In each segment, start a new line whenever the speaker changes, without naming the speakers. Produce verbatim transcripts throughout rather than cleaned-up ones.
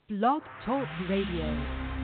Blog Talk Radio.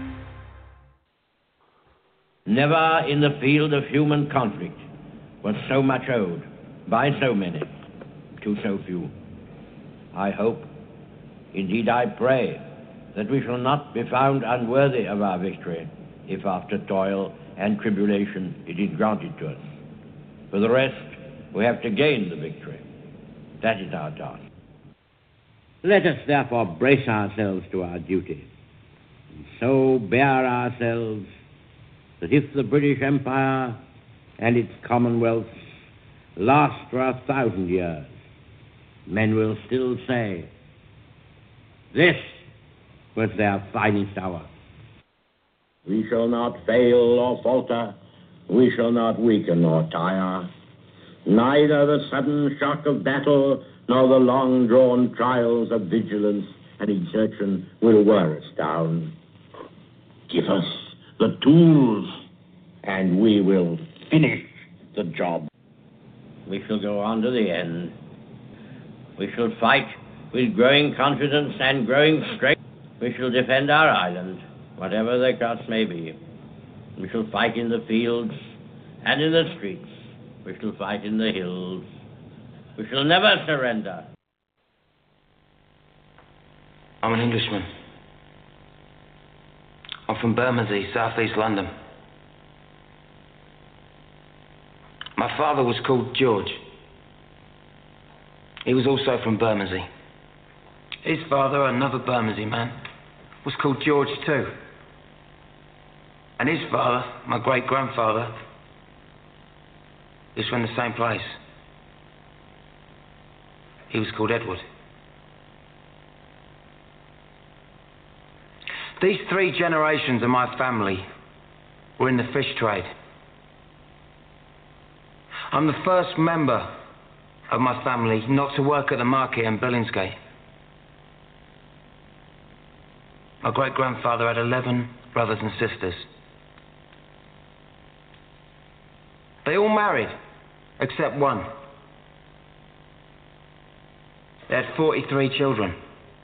Never in the field of human conflict was so much owed by so many to so few. I hope, indeed I pray, that we shall not be found unworthy of our victory if after toil and tribulation it is granted to us. For the rest, we have to gain the victory. That is our task.
Let us therefore brace ourselves to our duty, and so bear ourselves that if the British Empire and its commonwealths last for a thousand years, men will still say, this was their finest hour.
We shall not fail or falter. We shall not weaken or tire. Neither the sudden shock of battle nor the long-drawn trials of vigilance and exertion will wear us down. Give us the tools, and we will finish the job.
We shall go on to the end. We shall fight with growing confidence and growing strength. We shall defend our island, whatever the cost may be. We shall fight in the fields and in the streets. We shall fight in the hills. We shall never surrender.
I'm an Englishman. I'm from Bermondsey, southeast London. My father was called George. He was also from Bermondsey. His father, another Bermondsey man, was called George too. And his father, my great-grandfather, is from the same place. He was called Edward. These three generations of my family were in the fish trade. I'm the first member of my family not to work at the market in Billingsgate. My great-grandfather had eleven brothers and sisters. They all married, except one. They had forty-three children.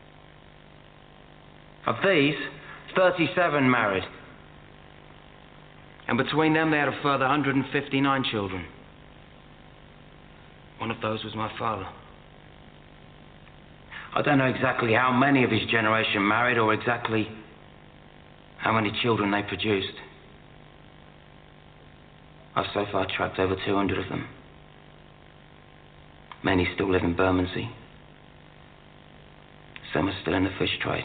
Of these, thirty-seven married. And between them, they had a further one hundred fifty-nine children. One of those was my father. I don't know exactly how many of his generation married or exactly how many children they produced. I've so far tracked over two hundred of them. Many still live in Bermondsey. Some are still in the fish trade.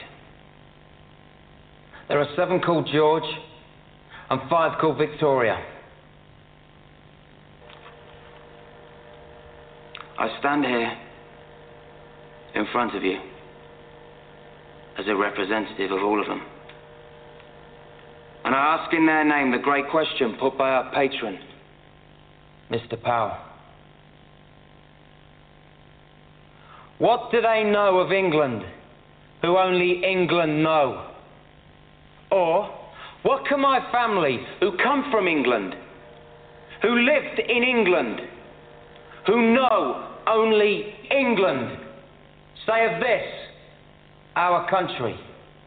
There are seven called George and five called Victoria. I stand here in front of you as a representative of all of them. And I ask in their name the great question put by our patron, Mister Powell. What do they know of England who only England know? Or, what can my family who come from England, who lived in England, who know only England, say of this, our country?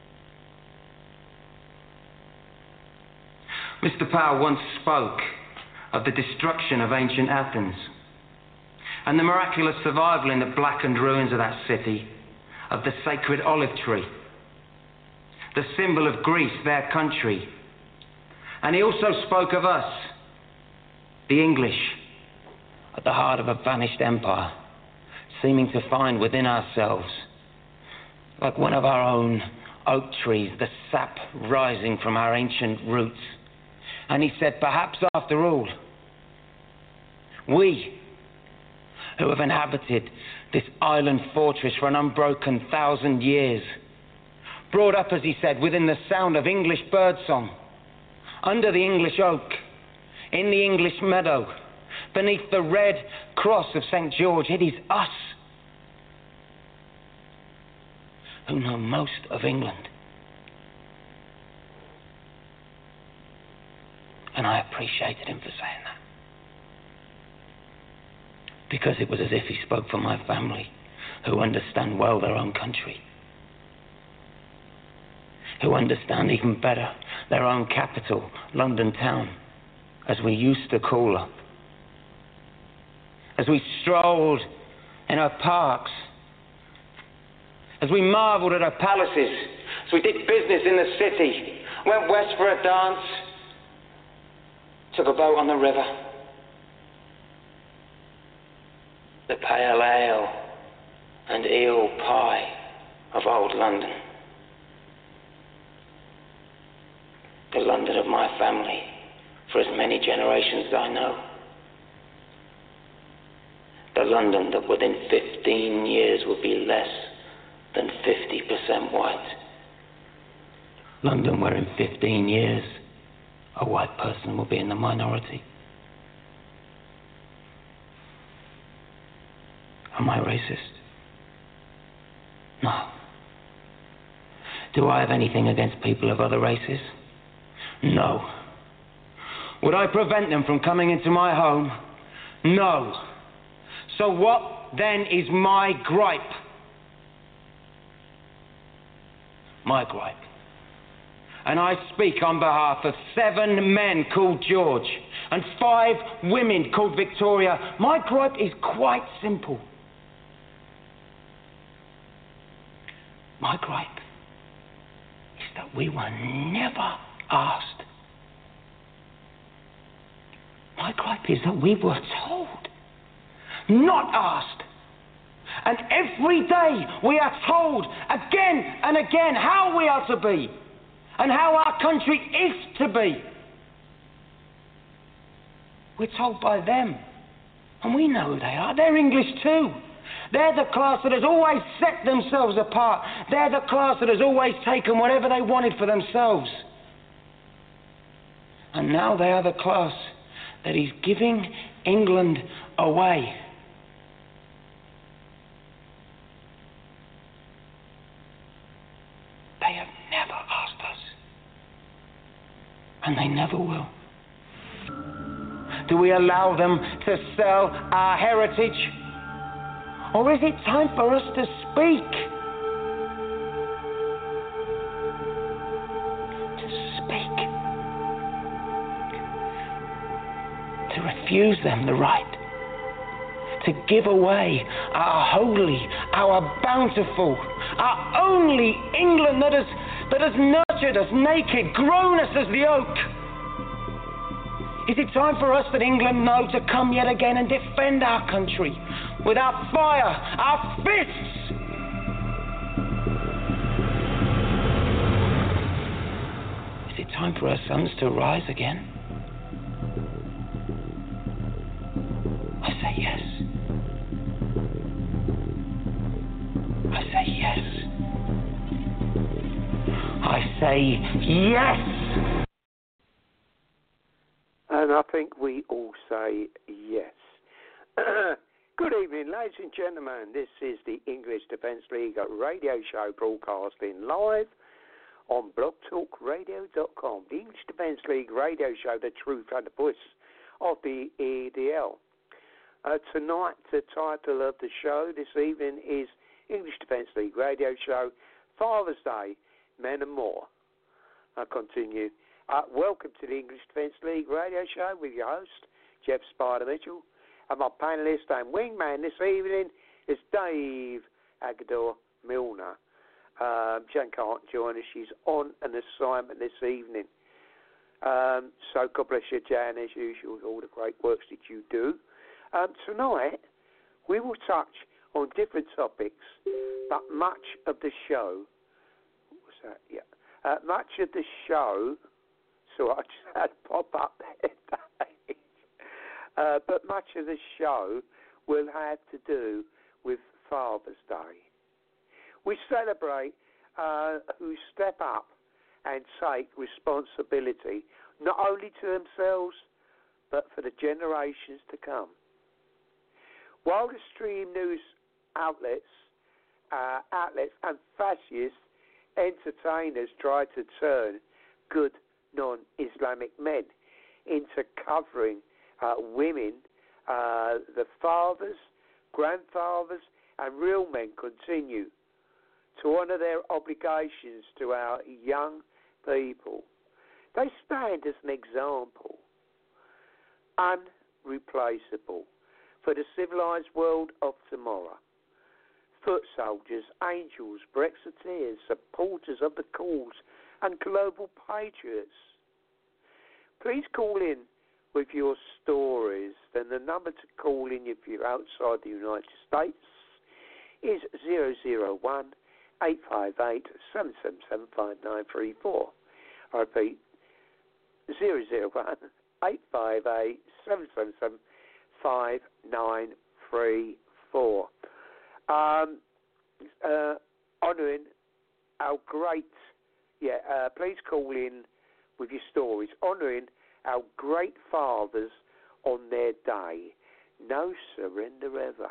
Mister Powell once spoke of the destruction of ancient Athens and the miraculous survival in the blackened ruins of that city of the sacred olive tree, the symbol of Greece, their country. And he also spoke of us, the English, at the heart of a vanished empire, seeming to find within ourselves, like one of our own oak trees, the sap rising from our ancient roots. And he said, perhaps after all, we who have inhabited this island fortress for an unbroken thousand years, brought up, as he said, within the sound of English birdsong, under the English oak, in the English meadow, beneath the red cross of Saint George, it is us who know most of England. And I appreciated him for saying that, because it was as if he spoke for my family, who understand well their own country. who understand even better their own capital, London town, as we used to call her. As we strolled in her parks, as we marvelled at her palaces, as we did business in the city, went west for a dance, took a boat on the river. The pale ale and eel pie of old London. The London of my family for as many generations as I know. The London that within fifteen years will be less than fifty percent white. London where in fifteen years a white person will be in the minority. Am I racist? No. Do I have anything against people of other races? No. Would I prevent them from coming into my home? No. So what then is my gripe? My gripe. And I speak on behalf of seven men called George and five women called Victoria. My gripe is quite simple. My gripe is that we were never asked. My gripe is that we were told, not asked. And every day we are told again and again how we are to be and how our country is to be. We're told by them, and we know who they are. They're English too. They're the class that has always set themselves apart. They're the class that has always taken whatever they wanted for themselves. And now they are the class that is giving England away. They have never asked us. And they never will. Do we allow them to sell our heritage? Or is it time for us to speak? To speak. To refuse them the right to give away our holy, our bountiful, our only England that has, that has nurtured us naked, grown us as the oak. Is it time for us that England know to come yet again and defend our country with our fire, our fists? Is it time for our sons to rise again? I say yes. I say yes. I say yes.
And I think we all say yes. Good evening, ladies and gentlemen. This is the English Defence League radio show broadcasting live on blog talk radio dot com. The English Defence League radio show, the truth and the voice of the E D L. Uh, tonight, the title of the show this evening is English Defence League radio show, Father's Day, Men and More. I continue. Uh, welcome to the English Defence League radio show with your host, Jeff Spider Mitchell. And my panellist and wingman this evening is Dave Agador Milner. Um, Jan can't join us. She's on an assignment this evening. Um, so God bless you, Jan, as usual, all the great works that you do. Um, tonight, we will touch on different topics, but much of the show, what's that? Yeah. Uh, much of the show, so I just had pop up there, Dave. Uh, but much of the show will have to do with Father's Day. We celebrate uh, who step up and take responsibility, not only to themselves, but for the generations to come. While the stream news outlets, uh, outlets and fascist entertainers try to turn good non-Islamic men into covering uh, women, uh, the fathers, grandfathers, and real men continue to honour their obligations to our young people. They stand as an example, unreplaceable, for the civilised world of tomorrow. Foot soldiers, angels, Brexiteers, supporters of the cause, and global patriots. Please call in with your stories. Then the number to call in if you're outside the United States is zero zero one, eight five eight, seven seven seven, five nine three four. I repeat, zero zero one, eight five eight, seven seven seven, five nine three four. Um, uh, honouring our great, yeah, uh, please call in with your stories, honouring our great fathers on their day. No surrender ever.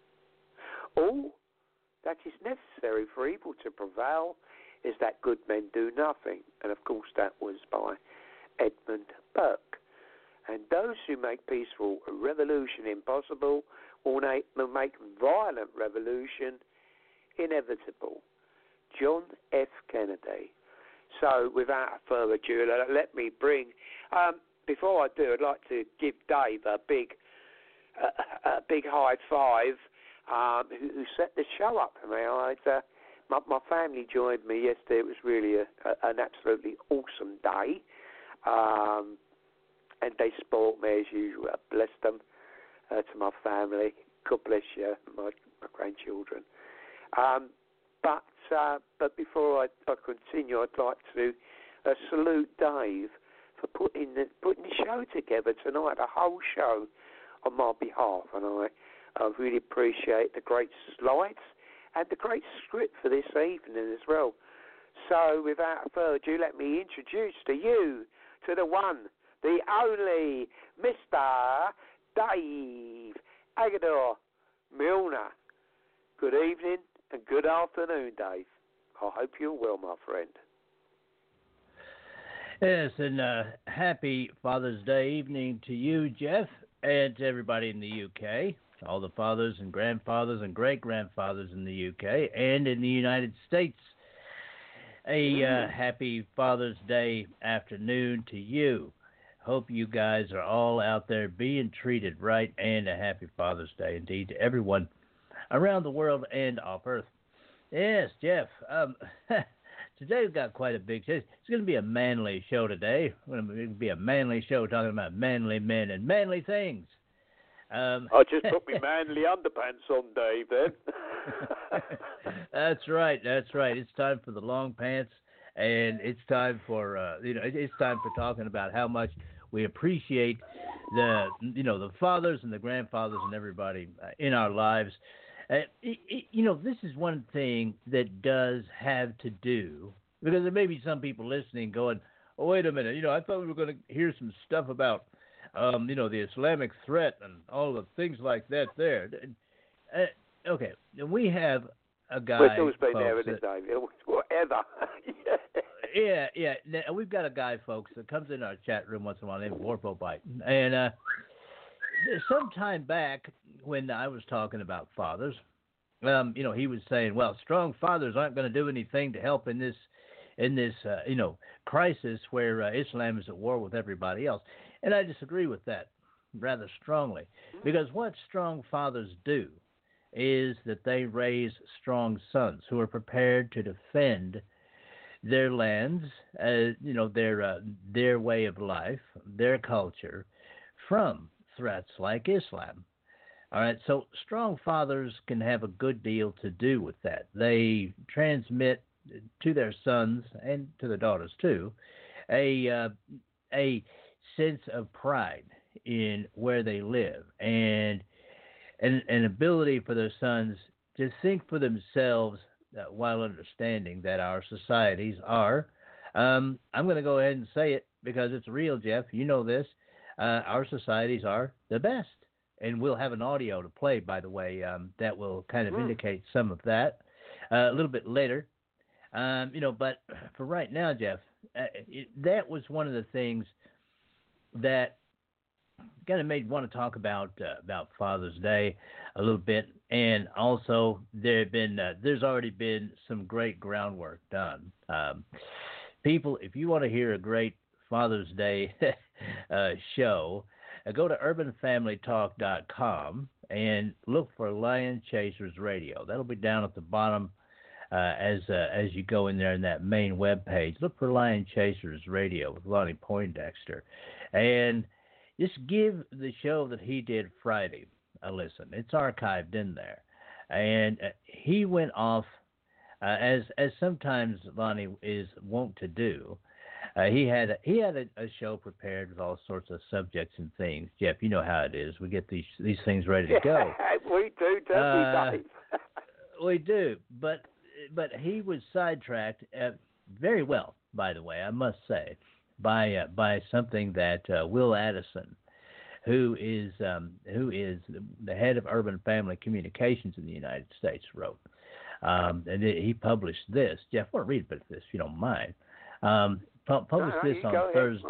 All that is necessary for evil to prevail is that good men do nothing. And of course that was by Edmund Burke. And those who make peaceful revolution impossible will make violent revolution inevitable. John F. Kennedy. So without further ado, let me bring, um, before I do, I'd like to give Dave a big a, a big high five, um, who, who set the show up for me. I'd, uh, my, my family joined me yesterday. It was really a, a, an absolutely awesome day. Um, and they spoiled me as usual. I blessed them uh, to my family. God bless you, my, my grandchildren. Um, but uh, but before I, I continue, I'd like to uh, salute Dave for putting the, putting the show together tonight, a whole show on my behalf. And I, I really appreciate the great slides and the great script for this evening as well. So without further ado, let me introduce to you, to the one, the only, Mister Dave Agador Milner. Good evening and good afternoon, Dave. I hope you're well, my friend.
Yes, and uh, happy Father's Day evening to you, Jeff, and to everybody in the U K, all the fathers and grandfathers and great-grandfathers in the U K and in the United States. A uh, happy Father's Day afternoon to you. Hope you guys are all out there being treated right, and a happy Father's Day indeed to everyone around the world and off Earth. Yes, Jeff, um, today we've got quite a big show. It's going to be a manly show today. It's going to be a manly show talking about manly men and manly things. Um,
I just put my manly underpants on, Dave, then.
That's right, that's right. It's time for the long pants, and it's time for, uh, you know, it's time for talking about how much we appreciate the, you know, the fathers and the grandfathers and everybody uh, in our lives. Uh, it, it, you know, this is one thing that does have to do, because there may be some people listening going, oh, wait a minute, you know, I thought we were going to hear some stuff about, um, you know, the Islamic threat and all the things like that there. Uh, okay, we have a guy.
Well, it's always been there,
that,
Dave, whatever.
yeah, yeah. Now, we've got a guy, folks, that comes in our chat room once in a while named Warpo Bite. And uh, some time back, when I was talking about fathers, um, you know, he was saying, well, strong fathers aren't going to do anything to help in this, in this, uh, you know, crisis where uh, Islam is at war with everybody else. And I disagree with that rather strongly, because what strong fathers do is that they raise strong sons who are prepared to defend their lands, uh, you know, their uh, their way of life, their culture, from threats like Islam. All right, so strong fathers can have a good deal to do with that. They transmit to their sons and to their daughters too a uh, a sense of pride in where they live, and an, an ability for their sons to think for themselves uh, while understanding that our societies are, um, I'm going to go ahead and say it because it's real, Jeff. You know this. Uh, our societies are the best. And we'll have an audio to play, by the way, um, that will kind of mm. indicate some of that uh, a little bit later. Um, you know, but for right now, Jeff, uh, it, that was one of the things that kind of made me want to talk about uh, about Father's Day a little bit. and also there have been uh, there's already been some great groundwork done. Um, people, if you want to hear a great Father's Day uh, show, uh, go to urban family talk dot com and look for Lion Chasers Radio. That'll be down at the bottom uh, as uh, as you go in there in that main web page. Look for Lion Chasers Radio with Lonnie Poindexter, and just give the show that he did Friday a listen. It's archived in there, and uh, he went off uh, as as sometimes Lonnie is wont to do. Uh, he had a, he had a, a show prepared with all sorts of subjects and things. Jeff, you know how it is. We get these these things ready to go.
we do, don't
uh,
we, Dave?
we do, but but he was sidetracked uh, very well, by the way, I must say, by uh, by something that uh, Will Addison, who is um, who is the head of Urban Family Communications in the United States, wrote. Um, and it, he published this. Jeff, I want to read a bit of this, if you don't mind. Um, pu- published
no, no,
this on Thursday.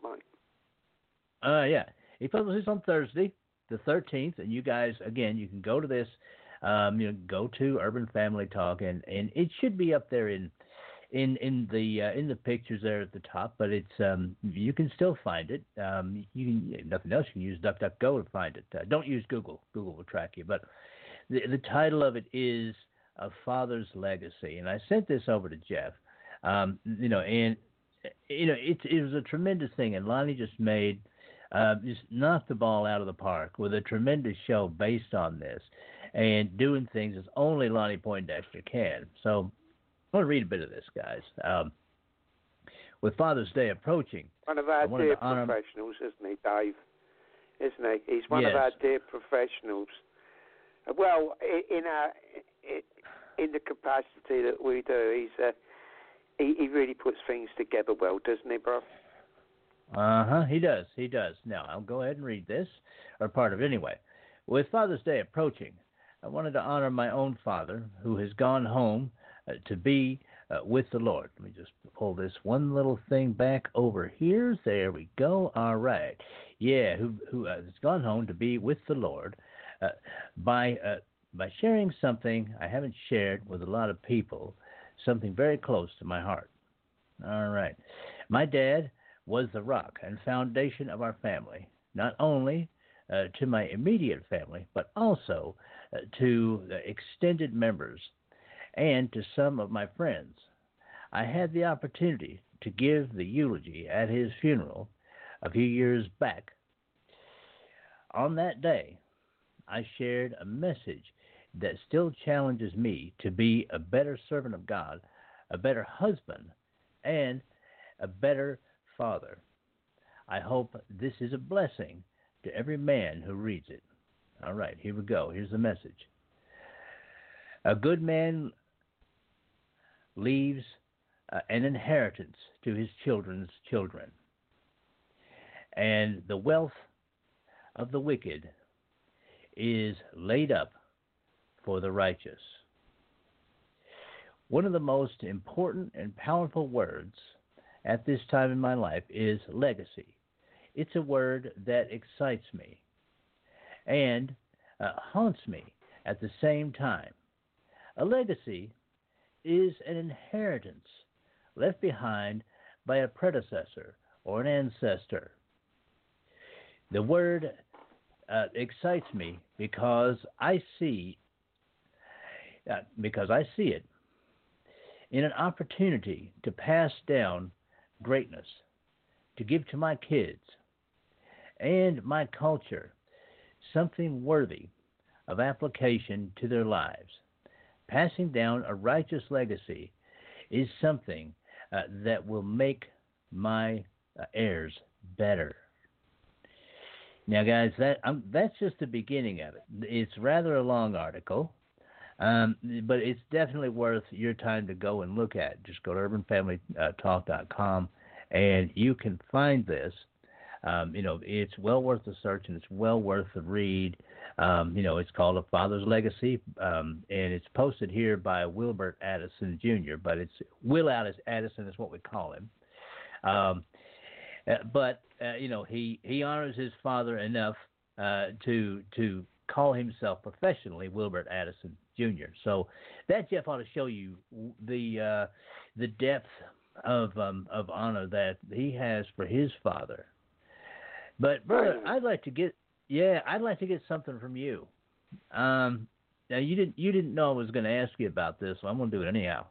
Uh, yeah, he published this on Thursday, the thirteenth, and you guys, again, you can go to this. Um, you know, go to Urban Family Talk, and, and it should be up there in in in the uh, in the pictures there at the top. But it's um, you can still find it. Um, you can if nothing else, you can use DuckDuckGo to find it. Uh, don't use Google. Google will track you. But the the title of it is A Father's Legacy, and I sent this over to Jeff. Um, you know, and you know, it it was a tremendous thing, and Lonnie just made. Uh, just knocked the ball out of the park with a tremendous show based on this and doing things as only Lonnie Poindexter can. So I want to read a bit of this, guys. Um, with Father's Day approaching,
one of our dear
honor...
professionals, isn't he, Dave? Isn't he? He's one
yes.
of our dear professionals. Well, in our in the capacity that we do, he's uh, he, he really puts things together well, doesn't he, bro?
Uh-huh, he does, he does. Now, I'll go ahead and read this, or part of it anyway. With Father's Day approaching, I wanted to honor my own father, who has gone home uh, to be uh, with the Lord. Let me just pull this one little thing back over here. There we go. All right. Yeah, who, who uh, has gone home to be with the Lord uh, by uh, by sharing something I haven't shared with a lot of people, something very close to my heart. All right. My dad was the rock and foundation of our family, not only uh, to my immediate family, but also uh, to the extended members and to some of my friends. I had the opportunity to give the eulogy at his funeral a few years back. On that day, I shared a message that still challenges me to be a better servant of God, a better husband, and a better Father. I hope this is a blessing to every man who reads it. All right, here we go. Here's the message. A good man leaves uh, an inheritance to his children's children, and the wealth of the wicked is laid up for the righteous. One of the most important and powerful words at this time in my life is legacy. It's a word that excites me and uh, haunts me at the same time. A legacy is an inheritance left behind by a predecessor or an ancestor. The word uh, excites me because I see uh, because I see it in an opportunity to pass down greatness, to give to my kids and my culture something worthy of application to their lives. Passing down a righteous legacy is something uh, that will make my uh, heirs better. Now, guys, that um, that's just the beginning of it. It's rather a long article, um, but it's definitely worth your time to go and look at. Just go to urban family talk dot com, and you can find this. Um, you know, it's well worth the search, and it's well worth the read. Um, you know, it's called A Father's Legacy, um, and it's posted here by Wilbert Addison Junior, but it's Will Addison is what we call him. Um, uh, but, uh, you know, he, he honors his father enough uh, to to call himself professionally Wilbert Addison Junior So that, Jeff, ought to show you the uh, the depth of um, of honor that he has for his father. But brother, I'd like to get yeah, I'd like to get something from you. Um, now you didn't you didn't know I was going to ask you about this, so I'm going to do it anyhow.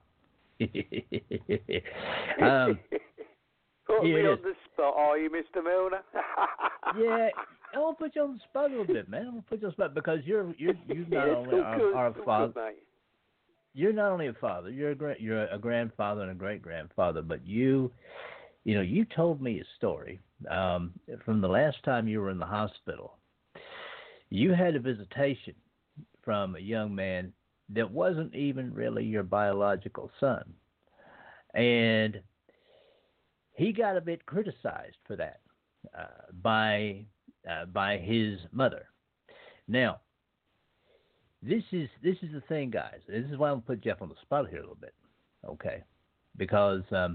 um,
Put me
it
on
is.
the spot, are you, Mister Milner?
Yeah, I want to put you on the spot a little bit, man. I want to put you on the spot because you're you're you not
yeah,
only are,
good,
are a
good,
father.
Good, mate.
You're not only a father. You're a gra- you're a grandfather and a great grandfather. But you, you know, you told me a story um, from the last time you were in the hospital. You had a visitation from a young man that wasn't even really your biological son, and he got a bit criticized for that uh, by uh, by his mother. Now, this is this is the thing, guys. This is why I'm gonna put Jeff on the spot here a little bit, okay? Because um,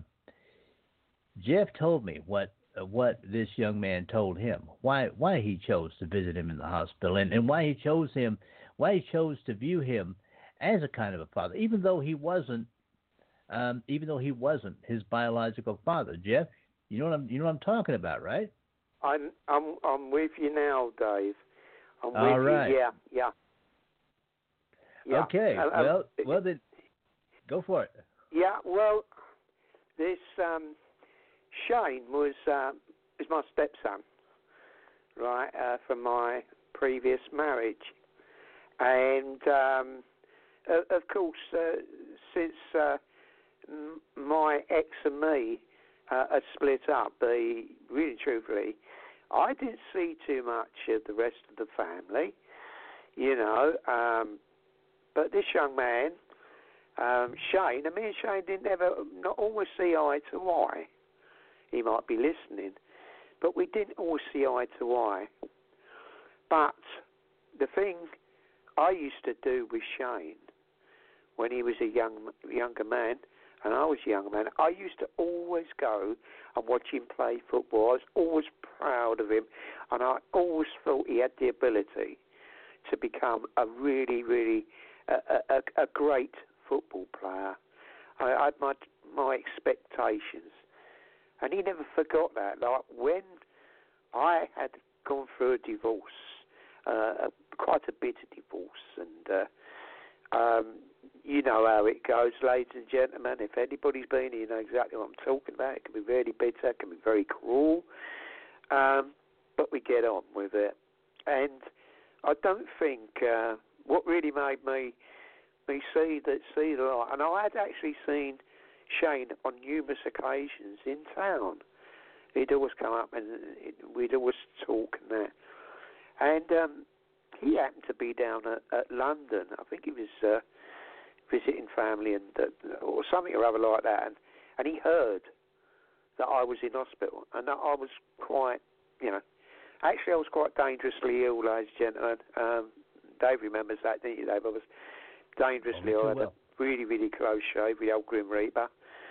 Jeff told me what uh, what this young man told him, why why he chose to visit him in the hospital, and, and why he chose him, why he chose to view him as a kind of a father, even though he wasn't. Um, even though he wasn't his biological father, Jeff, you know what I'm, you know what I'm talking about, right?
I'm, I'm, I'm with you now, Dave. I'm
All
with
right.
you. Yeah, yeah. yeah.
Okay.
Um,
well,
um,
well then, go for it.
Yeah. Well, this um, Shane was uh, is my stepson, right, uh, from my previous marriage, and um, uh, of course, uh, since uh, my ex and me uh, had split up, the really truthfully, I didn't see too much of the rest of the family, you know. Um, but this young man, um, Shane, and me and Shane didn't ever, not always see eye to eye. He might be listening, but we didn't always see eye to eye. But the thing I used to do with Shane when he was a young younger man, and I was a young man, I used to always go and watch him play football. I was always proud of him, and I always thought he had the ability to become a really, really a, a, a great football player. I, I had my, my expectations, and he never forgot that. Like when I had gone through a divorce, uh, quite a bitter divorce, and uh, um, you know how it goes, ladies and gentlemen. If anybody's been here, you know exactly what I'm talking about. It can be very bitter, it can be very cruel, um, but we get on with it. And I don't think uh, what really made me me see that see the light. And I had actually seen Shane on numerous occasions in town. He'd always come up and we'd always talk and that. And um, he happened to be down at, at London. I think he was uh, visiting family and uh, or something or other like that. And, and he heard that I was in hospital, and that I was quite, you know, actually I was quite dangerously ill, ladies and gentlemen. Um, Dave remembers that, didn't you, Dave? I was dangerously ill. I had
well.
a really, really close shave with the old Grim Reaper.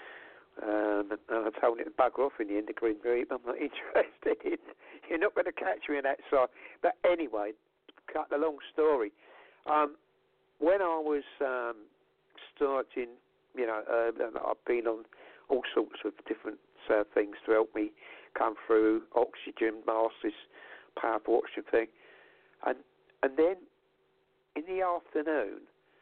Um, and I told him to bugger off in the end of Grim Reaper. I'm not interested in, you're not going to catch me in that side. But anyway, cut the long story. Um, when I was um, starting, you know, uh, I've been on all sorts of different uh, things to help me come through, oxygen masks, this powerful oxygen thing. And, and then in the afternoon,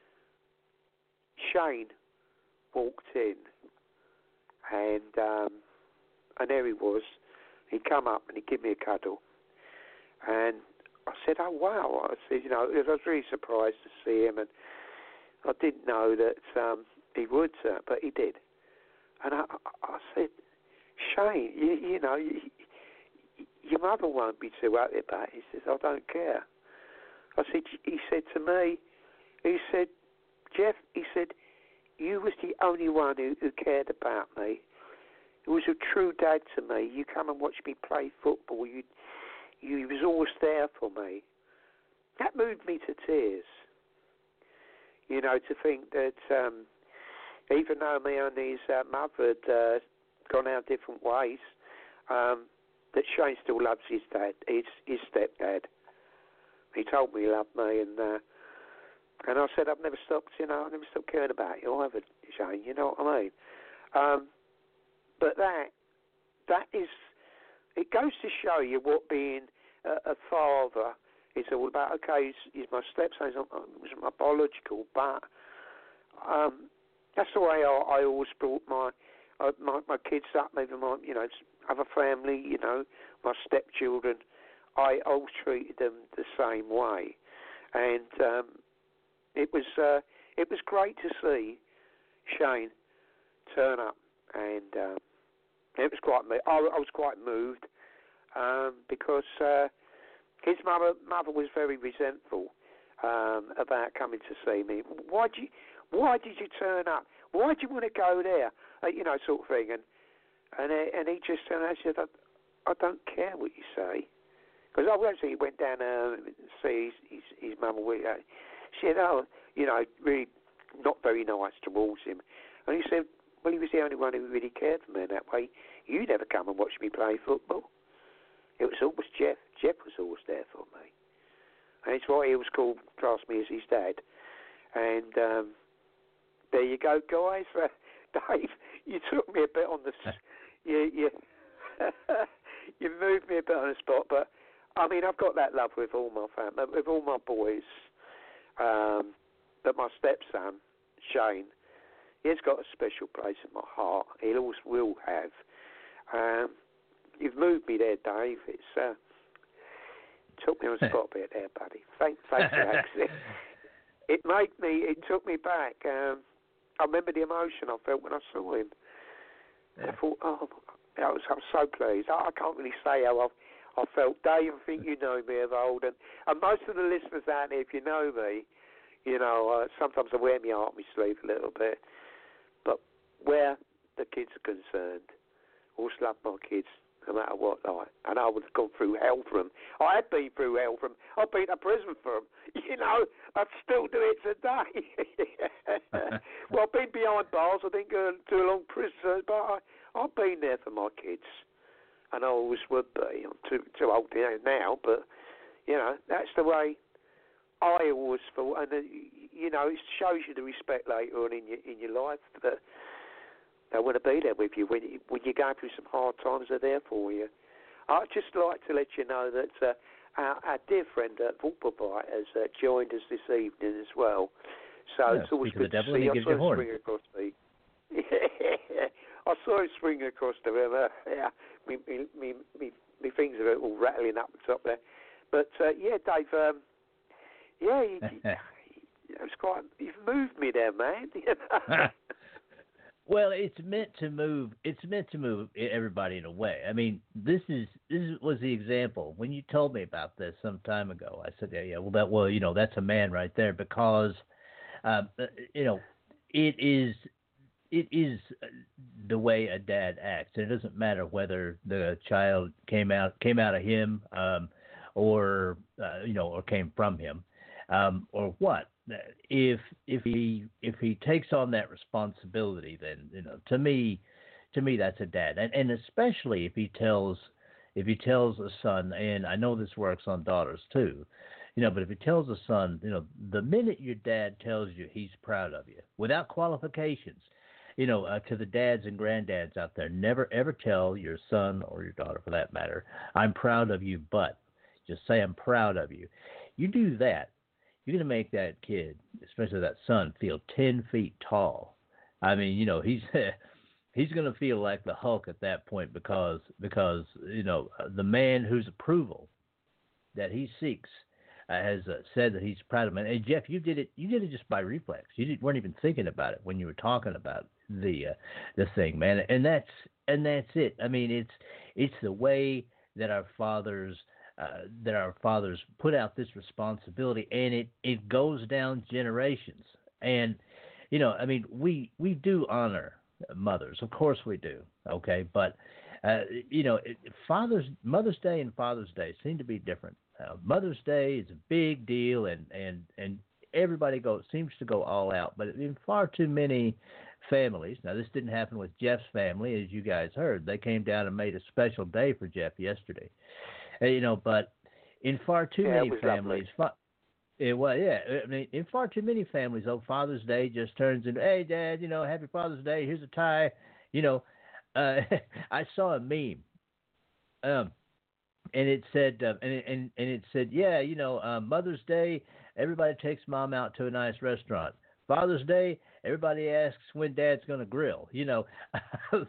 Shane walked in, and um, and there he was. He come up and he gave me a cuddle, and I said, "Oh wow!" I said, "You know, I was really surprised to see him, and I didn't know that um, he would, uh, but he did." And I, I said, "Shane, you, you know, you, your mother won't be too happy about it." He says, "I don't care." I said, he said to me, he said, "Jeff," he said, "you was the only one who, who cared about me. It was a true dad to me. You come and watch me play football. You, you was always there for me." That moved me to tears. You know, to think that um, even though me and his uh, mother had uh, gone our different ways, um, that Shane still loves his dad, his, his stepdad. he told me he loved me, and uh, and I said I've never stopped, you know, I've never stopped caring about you either, Shane. You know what I mean? Um, but that that is, it goes to show you what being a, a father is all about. Okay, he's, he's my stepson, he's not, he's my biological, but um, that's the way I, I always brought my, uh, my my kids up, even my, you know, other family, you know, my stepchildren. I always treated them the same way, and um, it was uh, it was great to see Shane turn up, and um, it was quite. I, I was quite moved um, because uh, his mother mother was very resentful um, about coming to see me. Why did you Why did you turn up? Why do you want to go there? Uh, you know, sort of thing. And and uh, and he just turned around and said, I, I don't care what you say. Because I actually went down uh, to see his, his, his mum. Uh, she said, oh, you know, really not very nice towards him. And he said, well, he was the only one who really cared for me in that way. You never come and watch me play football. It was always Jeff. Jeff was always there for me. And it's why he was called, classed me as his dad. And um, there you go, guys. Uh, Dave, you took me a bit on the... you, you, you moved me a bit on the spot, but... I mean, I've got that love with all my family, with all my boys. Um, but my stepson, Shane, he's got a special place in my heart. He always will have. Um, you've moved me there, Dave. It's uh, took me on the spot a bit there, buddy. Thank, thank you. Actually, it made me. It took me back. Um, I remember the emotion I felt when I saw him. Yeah. I thought, oh, I was, I was so pleased. I, I can't really say how I've. I felt, Dave, I think you know me of old, and, and most of the listeners out there, if you know me, you know, uh, sometimes I wear my heart on my sleeve a little bit, but where the kids are concerned, I always love my kids, no matter what, like, and I would have gone through hell for them. I had been through hell for them. I've been to prison for them. You know, I'd still do it today. Well, I've been behind bars. I didn't go to a long prison, but I, I've been there for my kids. And I always would be. I'm too too old now, but you know that's the way I always thought. And uh, you know it shows you the respect later on in your in your life that they want to be there with you when you, when you're going through some hard times. They're there for you. I'd just like to let you know that uh, our, our dear friend uh, Vulpabite has uh, joined us this evening as well. So
yeah,
it's always good
to
see. I
gives
saw
you
him
horn.
swing across the. I saw him swing across the river. Yeah, me, me, me, me, me things are all rattling up the top there. But uh, yeah, Dave. Um, yeah, you, you, it was quite. You've moved me there, man.
Well, it's meant to move. It's meant to move everybody in a way. I mean, this is this was the example when you told me about this some time ago. I said, yeah, yeah. Well, that well, you know, that's a man right there because, uh, you know, it is. It is the way a dad acts. It doesn't matter whether the child came out came out of him, um, or uh, you know, or came from him, um, or what. If if he if he takes on that responsibility, then you know, to me, to me, that's a dad, and and especially if he tells if he tells a son, and I know this works on daughters too. You know, but if he tells a son, you know, the minute your dad tells you he's proud of you, without qualifications. You know, uh, to the dads and granddads out there, never ever tell your son or your daughter, for that matter, I'm proud of you, but just say I'm proud of you. You do that, you're going to make that kid, especially that son, feel ten feet tall. I mean, you know, he's he's going to feel like the Hulk at that point because, because you know, the man whose approval that he seeks uh, has uh, said that he's proud of him. And Jeff, you did it. You did it just by reflex. You didn't, weren't even thinking about it when you were talking about the uh, the thing, man. And that's and that's it. I mean, it's it's the way that our fathers uh, that our fathers put out this responsibility, and it, it goes down generations. And you know, I mean, we we do honor mothers, of course we do. Okay, but uh, you know, it, Father's Mother's Day and Father's Day seem to be different. Uh, Mother's Day is a big deal, and, and, and everybody goes seems to go all out. But in far too many families, now this didn't happen with Jeff's family, as you guys heard. They came down and made a special day for Jeff yesterday. Uh, you know, but in far too
Yeah,
many
it was
families, fa- it was yeah. I mean, in far too many families, oh, Father's Day just turns into, hey, Dad, you know, Happy Father's Day. Here's a tie. You know, uh, I saw a meme, um, and it said, uh, and, it, and and it said, yeah, you know, uh, Mother's Day, everybody takes Mom out to a nice restaurant. Father's Day, everybody asks when Dad's going to grill. You know, it's,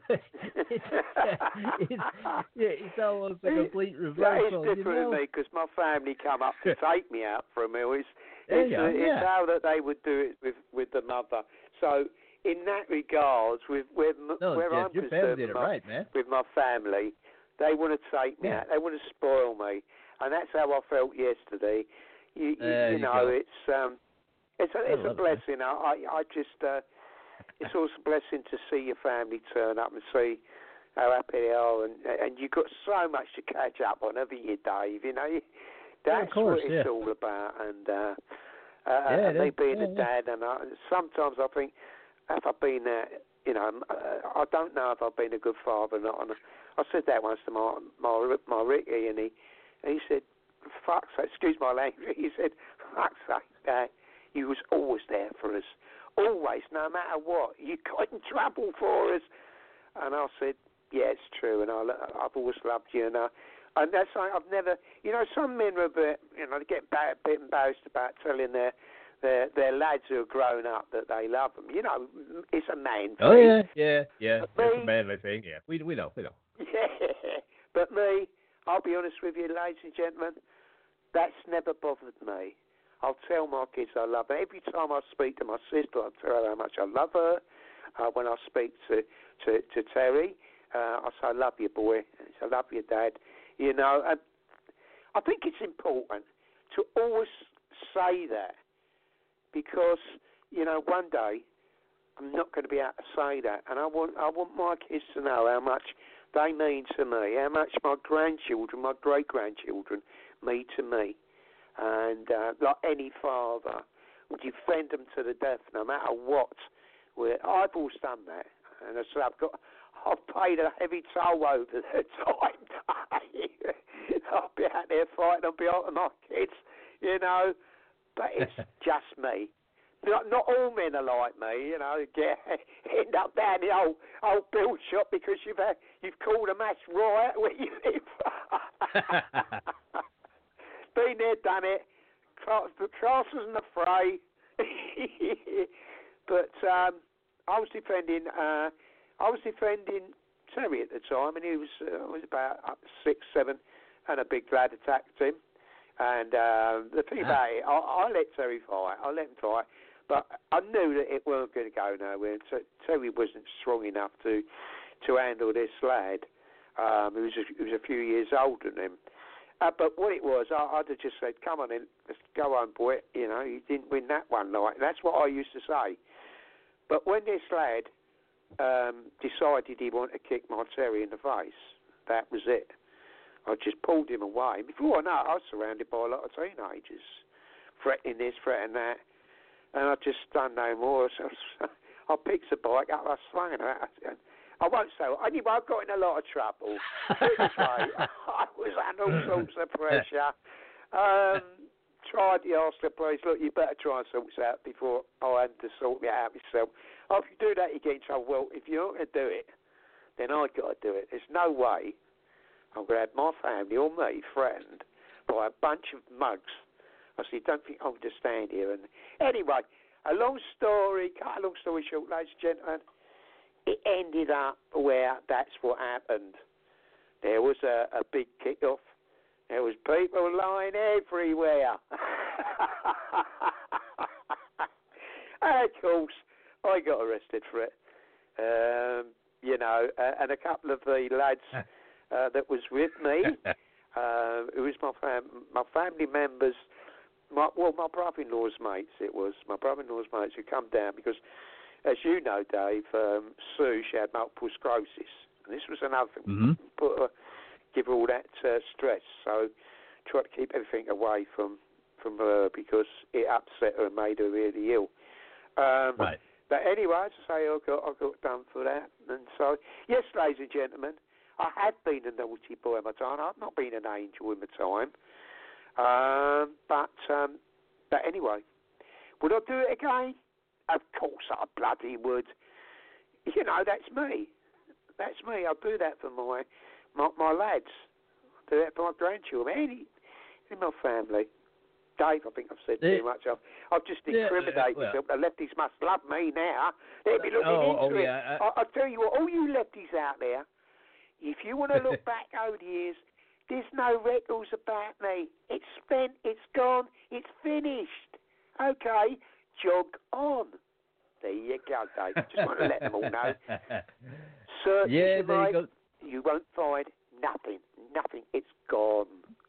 it's, it's almost a complete reversal.
That is different
you know?
to me because my family come up to take me out for a meal. It's,
There
it's,
you go,
uh, it's
yeah.
how that they would do it with, with the mother. So in that regards, with where,
No,
where
Jeff,
I'm
your family
concerned
did
with
it
my,
right, man.
with my family, they want to take me
Yeah.
out. They want to spoil me, and that's how I felt yesterday. You, you,
There
you
you
know,
go.
it's um, it's a,
I
it's a
love it, man.
blessing. I, I, I just, uh, it's also a blessing to see your family turn up and see how happy they are, and and you've got so much to catch up on, haven't you, Dave? You know,
Yeah,
that's
of course,
what it's
yeah.
all about. And uh, uh,
Yeah,
and
it
me
is.
being
Yeah,
a
yeah.
dad, and I, sometimes I think, have I been there? You know, uh, I don't know if I've been a good father or not. And I said that once to my my my Ricky, and he and he said, "Fuck's sake," excuse my language. He said, "Fuck's sake, Dad, you was always there for us, always, no matter what. You got in trouble for us." And I said, "Yeah, it's true, and I, I've always loved you." And, I, and that's like, I've never, you know, some men are a bit, you know, they get a bit embarrassed about telling their their their lads who are grown up that they love them. You know, it's a man thing.
Oh yeah, yeah, yeah.
But
It's
me-
a manly thing. Yeah, we we know, we know.
Yeah, but me, I'll be honest with you, ladies and gentlemen, that's never bothered me. I'll tell my kids I love her. Every time I speak to my sister, I tell her how much I love her. Uh, when I speak to to, to Terry, uh, I say, "I love you, boy." I say, "I love you, Dad." You know, and I think it's important to always say that, because you know, one day I'm not going to be able to say that, and I want I want my kids to know how much they mean to me, how much my grandchildren, my great grandchildren, mean to me. And uh, like any father, would defend them to the death, no matter what. Where I've always done that, and I said I've got, I've paid a heavy toll over the time. I'll be out there fighting on behalf of my kids, you know. But it's just me. Not, not all men are like me, you know. Get, end up down the old old bill shop because you've had, you've called a mass riot where you live. Been there, done it. Class, the class wasn't a fray. But um, I was defending. Uh, I was defending Terry at the time, and he was uh, was about up six, seven, and a big lad attacked him. And uh, the thing about it, I, I let Terry fight. I let him fight, but I knew that it weren't going to go nowhere. So Terry wasn't strong enough to to handle this lad. Um, he was a, he was a few years older than him. Uh, but what it was, I, I'd have just said, "Come on in, let's go home, boy. You know, you didn't win that one night." That's what I used to say. But when this lad um, decided he wanted to kick my Terry in the face, that was it. I just pulled him away. Before I know it, I was surrounded by a lot of teenagers, threatening this, threatening that, and I just done no more. So I picked the bike up, I swung it out. I won't say. Anyway, I got in a lot of trouble. Anyway, I was under all sorts of pressure. Um, tried to ask the police, "Look, you better try and sort this out before I had to sort it out myself." Oh, if you do that, you get in trouble. Well, if you're not going to do it, then I've got to do it. There's no way I'm going to have my family or me threatened by a bunch of mugs. I said, "Don't think I'm going to stand here." And anyway, a long story, cut a long story short, ladies and gentlemen, it ended up where that's what happened. There was a, a big kick-off. There was people lying everywhere. And of course, I got arrested for it. Um, you know, uh, and a couple of the lads uh, that was with me, uh, it was my fam- my family members, my, well, my brother-in-law's mates, it was. My brother-in-law's mates who come down because, as you know, Dave, um, Sue, she had multiple sclerosis. And this was another thing.
Mm-hmm.
Put her, give her all that uh, stress. So try to keep everything away from, from her because it upset her and made her really ill. Um,
Right.
But anyway, as I say, I got, I got done for that. And so, yes, ladies and gentlemen, I have been a naughty boy in my time. I've not been an angel in my time. Um, but um, but anyway, would I do it again? Of course I bloody would. You know, that's me. That's me. I'll do that for my my, my lads. I'll do that for my grandchildren. Any in my family. Dave, I think I've said
Yeah.
too much. I've, I've just
Yeah,
incriminated
well.
myself. The lefties must love me now. They'll be looking
Oh, oh,
into it.
yeah, I-
I, I'll tell you what, all you lefties out there, if you want to look back over the years, there's no records about me. It's spent, it's gone, it's finished. Okay, jog on. There you go, Dave. Just want to let them all know. Search
Yeah,
you
there you
might,
go.
you won't find nothing. Nothing. It's gone.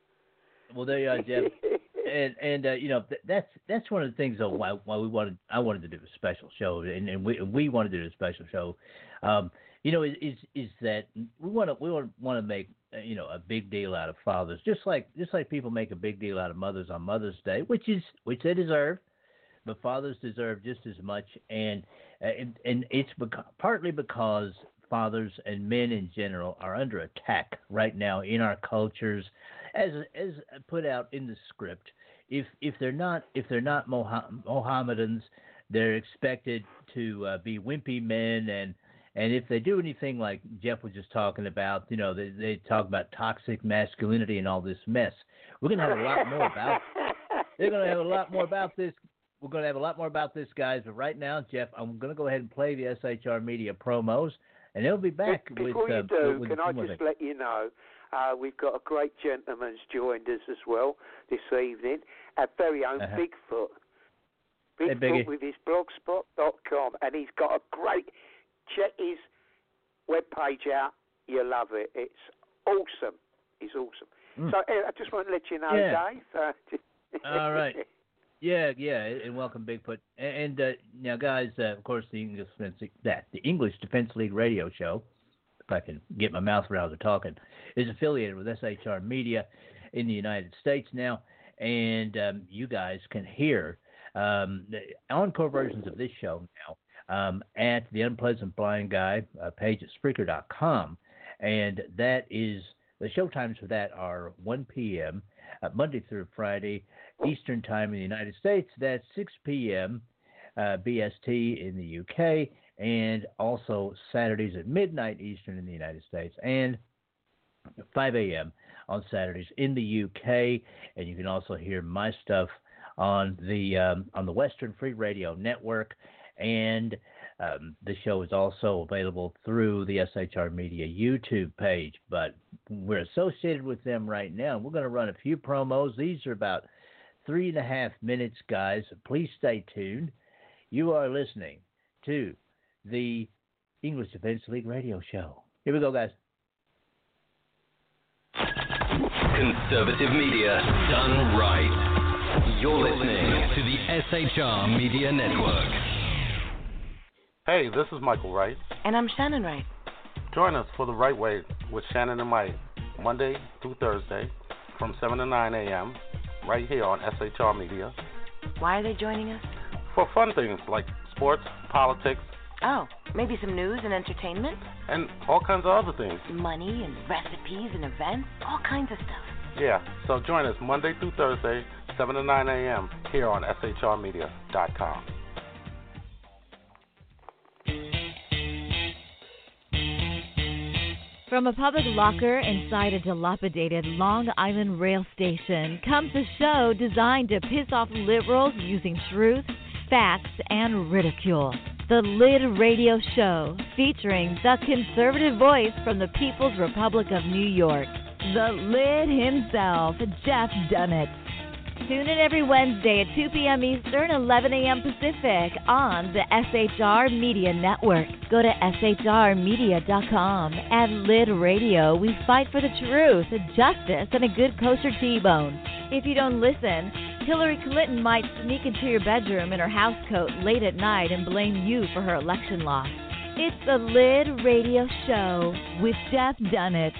Well, there you are, Jeff. and and uh, you know th- that's that's one of the things though why why we wanted I wanted to do a special show and, and we we wanted to do a special show, um, you know is is, is that we want to we want want to make uh, you know a big deal out of fathers just like just like people make a big deal out of mothers on Mother's Day, which is which they deserve, but fathers deserve just as much, and uh, and, and it's beca- partly because fathers and men in general are under attack right now in our cultures, as as put out in the script. If if they're not if they're not Moha- Mohammedans, they're expected to uh, be wimpy men, and and if they do anything like Jeff was just talking about, you know, they they talk about toxic masculinity and all this mess. We're gonna have a lot more about. They're gonna have a lot more about this. We're gonna have a lot more about this, guys. But right now, Jeff, I'm gonna go ahead and play the S H R Media promos. And they'll be back
Before
with.
you
uh,
do,
with
can I
with
just
it.
let you know, uh, we've got a great gentleman's joined us as well this evening, our very own
Uh-huh.
Bigfoot.
Hey,
Bigfoot
Biggie.
with his blogspot dot com, and he's got a great, check his webpage out, you'll love it. It's awesome. It's awesome.
Mm.
So uh, I just want to let you know,
Yeah.
Dave. Uh,
All right. Yeah, yeah, and welcome, Bigfoot. And, and uh, now, guys, uh, of course, the English Defense that the English Defense League radio show, if I can get my mouth around to talking, is affiliated with S H R Media in the United States now, and um, you guys can hear um, the encore versions of this show now um, at the Unpleasant Blind Guy uh, page at Spreaker dot com, and that is the show times for that are one p.m. Uh, Monday through Friday. Eastern Time in the United States. That's six p.m. Uh, B S T in the U K, and also Saturdays at midnight Eastern in the United States, and five a.m. on Saturdays in the U K. And you can also hear my stuff on the um, on the Western Free Radio Network, and um, the show is also available through the S H R Media YouTube page. But we're associated with them right now. We're going to run a few promos. These are about three and a half minutes, guys. Please stay tuned. You are listening to the English Defense League radio show. Here we go, guys.
Conservative media done right. You're listening to the S H R Media Network.
Hey, this is Michael Wright.
And I'm Shannon Wright.
Join us for The Right Way with Shannon and Mike, Monday through Thursday from seven to nine a.m. right here on S H R Media.
Why are they joining us?
For fun things like sports, politics.
Oh, maybe some news and entertainment?
And all kinds of other things.
Money and recipes and events, all kinds of stuff.
Yeah, so join us Monday through Thursday, seven to nine a.m. here on S H R media dot com.
From a public locker inside a dilapidated Long Island rail station comes a show designed to piss off liberals using truth, facts, and ridicule. The Lid Radio Show, featuring the conservative voice from the People's Republic of New York, the Lid himself, Jeff Dunnett. Tune in every Wednesday at two p.m. Eastern, eleven a.m. Pacific on the S H R Media Network. Go to S H R media dot com. At Lid Radio, we fight for the truth, justice, and a good kosher T-bone. If you don't listen, Hillary Clinton might sneak into your bedroom in her housecoat late at night and blame you for her election loss. It's the Lid Radio Show with Jeff Dunnett.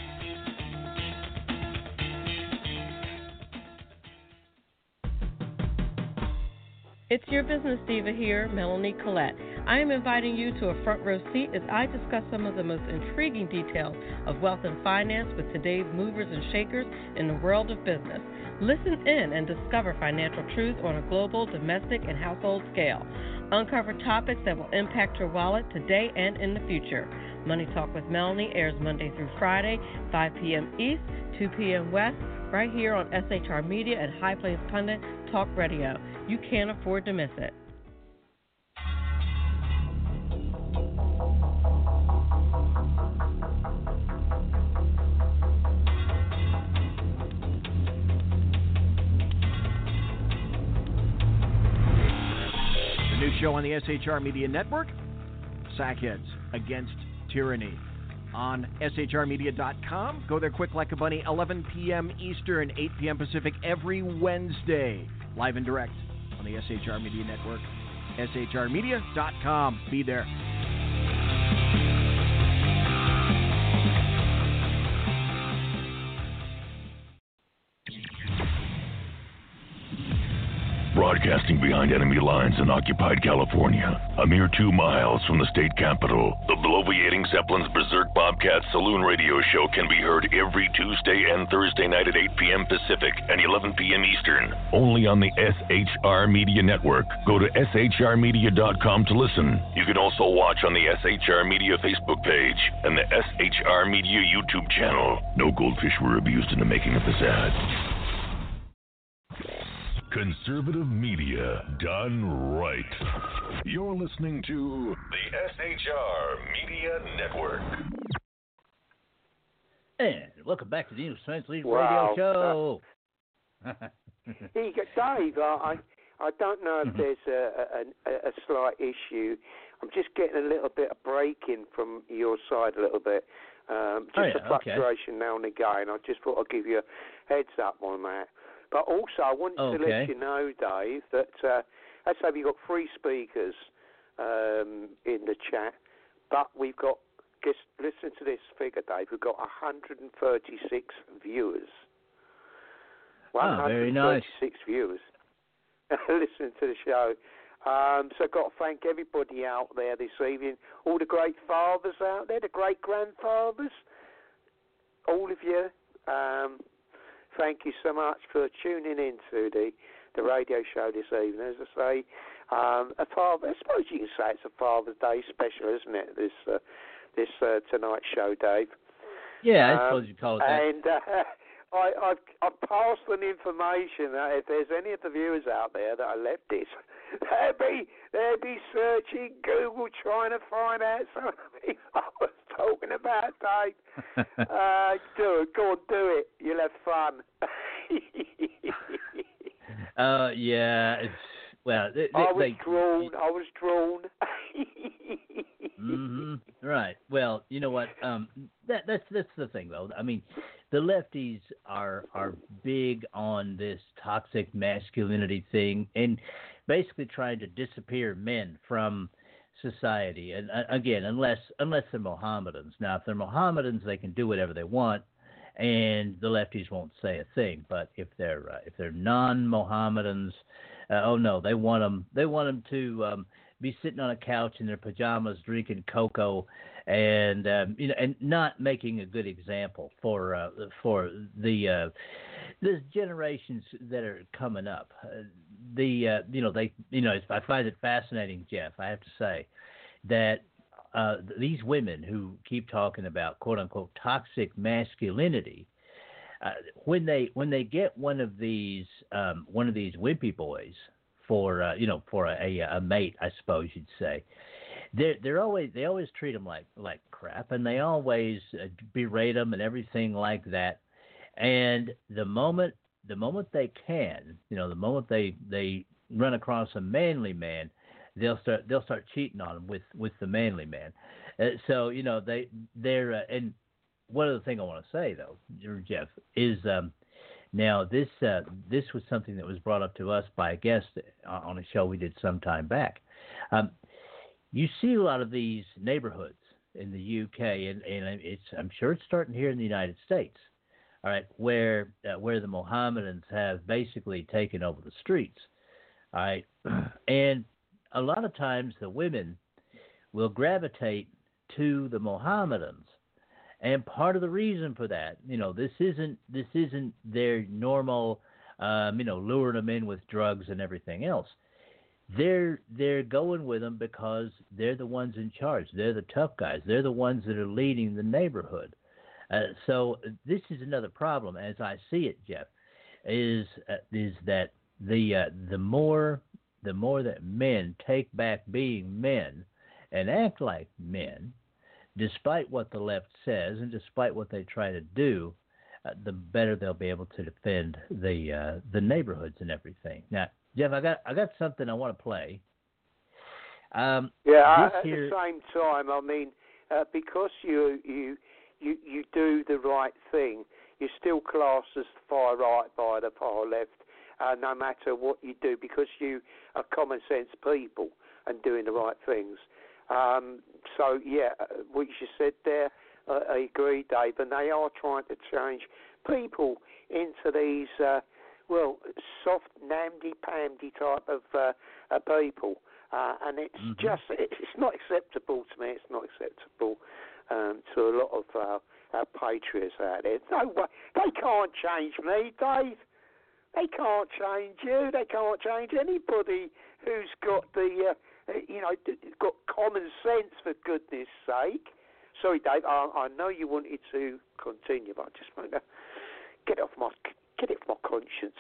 It's your business diva here, Melanie Collette. I am inviting you to a front row seat as I discuss some of the most intriguing details of wealth and finance with today's movers and shakers in the world of business. Listen in and discover financial truths on a global, domestic, and household scale. Uncover topics that will impact your wallet today and in the future. Money Talk with Melanie airs Monday through Friday, five p.m. East, two p.m. West, right here on S H R Media and High Plains Pundit Talk Radio. You can't afford to miss it.
The new show on the S H R Media Network, Sackheads Against Tyranny, on S H R media dot com. Go there quick like a bunny, eleven p.m. Eastern, eight p.m. Pacific, every Wednesday, live and direct on the S H R Media Network, S H R media dot com. Be there.
Broadcasting behind enemy lines in occupied California, a mere two miles from the state capital, the bloviating Zeppelin's Berserk Bobcat Saloon Radio Show can be heard every Tuesday and Thursday night at eight p.m. Pacific and eleven p.m. Eastern, only on the S H R Media Network. Go to S H R media dot com to listen. You can also watch on the S H R Media Facebook page and the S H R Media YouTube channel. No goldfish were abused in the making of this ad. Conservative media done right. You're listening to the S H R Media Network.
And welcome back to the English Defense League
Wow.
Radio Show.
Here you go, Dave. I I don't know if there's a, a, a slight issue. I'm just getting a little bit of breaking from your side a little bit. Um, just
oh, yeah,
a fluctuation
okay.
now and again. I just thought I'd give you a heads up on that. But also, I wanted
okay.
to let you know, Dave, that uh, let's say we've got three speakers um, in the chat, but we've got, just listen to this figure, Dave, we've got one hundred thirty-six viewers.
Oh, very nice.
one hundred thirty-six viewers listening to the show. Um, so I've got to thank everybody out there this evening, all the great fathers out there, the great grandfathers, all of you. Um, Thank you so much for tuning in to the, the radio show this evening. As I say, um, a father, I suppose you can say it's a Father's Day special, isn't it, this uh, this uh, tonight's show, Dave?
Yeah,
um,
I suppose you call it that.
And uh, I, I've, I've passed on information that if there's any of the viewers out there that are leftists, they'll be, they'll be searching Google trying to find out some of the people I was talking about, Dave. uh, do it. Go on, do it. You'll have fun.
uh, yeah, it's, well, they,
I was
they,
drawn. I was drawn.
mm-hmm. Right. Well, you know what? Um, that that's that's the thing, though. I mean, the lefties are are big on this toxic masculinity thing, and basically trying to disappear men from society. And uh, again, unless unless they're Mohammedans. Now, if they're Mohammedans, they can do whatever they want, and the lefties won't say a thing. But if they're uh, if they're non-Mohammedans, uh, oh no, they want them. They want them to um, be sitting on a couch in their pajamas, drinking cocoa, and um, you know, and not making a good example for uh, for the uh, the generations that are coming up. Uh, the uh, you know they you know I find it fascinating, Jeff. I have to say that uh, these women who keep talking about quote unquote toxic masculinity, uh, when they when they get one of these um, one of these wimpy boys for uh, you know for a, a, a mate, I suppose you'd say, they're they're always they always treat them like like crap, and they always uh, berate them and everything like that. And the moment the moment they can, you know, the moment they, they run across a manly man, they'll start they'll start cheating on them with, with the manly man. Uh, so you know they they're uh, and one other thing I want to say though, Jeff, is um, now this uh, this was something that was brought up to us by a guest on a show we did some time back. Um, you see a lot of these neighborhoods in the U K, and, and it's I'm sure it's starting here in the United States. All right, where uh, where the Mohammedans have basically taken over the streets, all right, and a lot of times the women will gravitate to the Mohammedans. And part of the reason for that, you know, this isn't this isn't their normal, um, you know, luring them in with drugs and everything else. They're they're going with them because they're the ones in charge. They're the tough guys. They're the ones that are leading the neighborhood. Uh, so this is another problem, as I see it, Jeff, is uh, is that the uh, the more the more that men take back being men and act like men, despite what the left says and despite what they try to do, uh, the better they'll be able to defend the uh, the neighborhoods and everything. Now, Jeff, I got I got something I want to play. Um,
yeah,
at
here... the same time, I mean, uh, because you you you you do the right thing, you're still classed as far right by the far left, uh, no matter what you do, because you are common sense people and doing the right things. Um, so, yeah, what you said there, uh, I agree, Dave, and they are trying to change people into these, uh, well, soft, namby-pamby type of uh, uh, people. Uh, and it's mm-hmm. just, it's not acceptable to me. It's not acceptable um, to a lot of uh, our patriots out there. No way. They can't change me, Dave. They can't change you. They can't change anybody who's got the... Uh, you know, got common sense, for goodness sake. Sorry, Dave, I, I know you wanted to continue, but I just want to get off my get it off my conscience.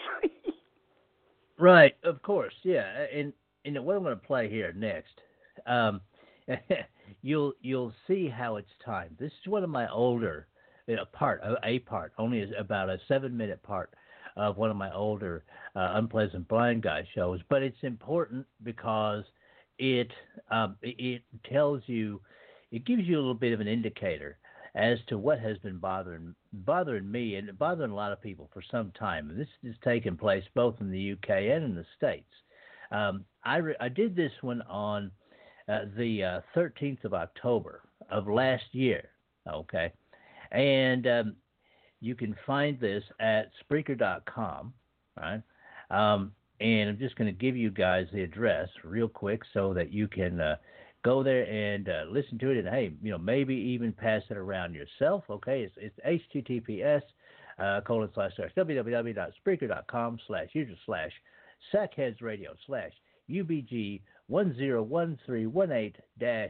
Right, of course, yeah. And and what I'm going to play here next, um, you'll you'll see how it's timed. This is one of my older you know, part, a part, only about a seven minute part of one of my older uh, Unpleasant Blind Guy shows, but it's important because It um, it tells you, it gives you a little bit of an indicator as to what has been bothering bothering me and bothering a lot of people for some time. And this is taking place both in the U K and in the States. Um, I re- I did this one on uh, the uh, thirteenth of October of last year. Okay, and um, you can find this at Spreaker dot com. Right. Um, And I'm just going to give you guys the address real quick so that you can uh, go there and uh, listen to it. And, hey, you know, maybe even pass it around yourself, okay? It's, it's H T T P S uh, colon slash slash www.spreaker.com slash user slash sackheadsradio slash UBG one zero one three one eight dash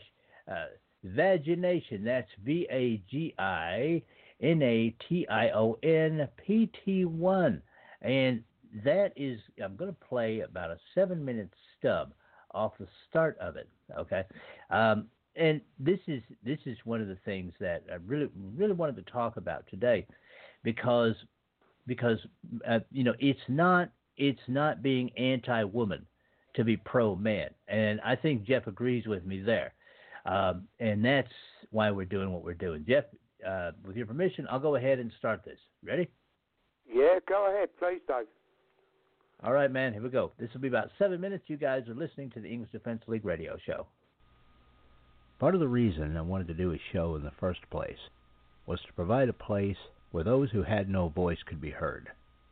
vagination. That's V A G I N A T I O N P T one. And that is, I'm going to play about a seven-minute stub off the start of it, okay? Um, and this is this is one of the things that I really really wanted to talk about today, because because uh, you know it's not it's not being anti-woman to be pro-man, and I think Jeff agrees with me there, um, and that's why we're doing what we're doing. Jeff, uh, with your permission, I'll go ahead and start this. Ready?
Yeah, go ahead, please, Dave.
All right, man, here we go. This will be about seven minutes. You guys are listening to the English Defense League radio show. Part of the reason I wanted to do a show in the first place was to provide a place where those who had no voice could be heard,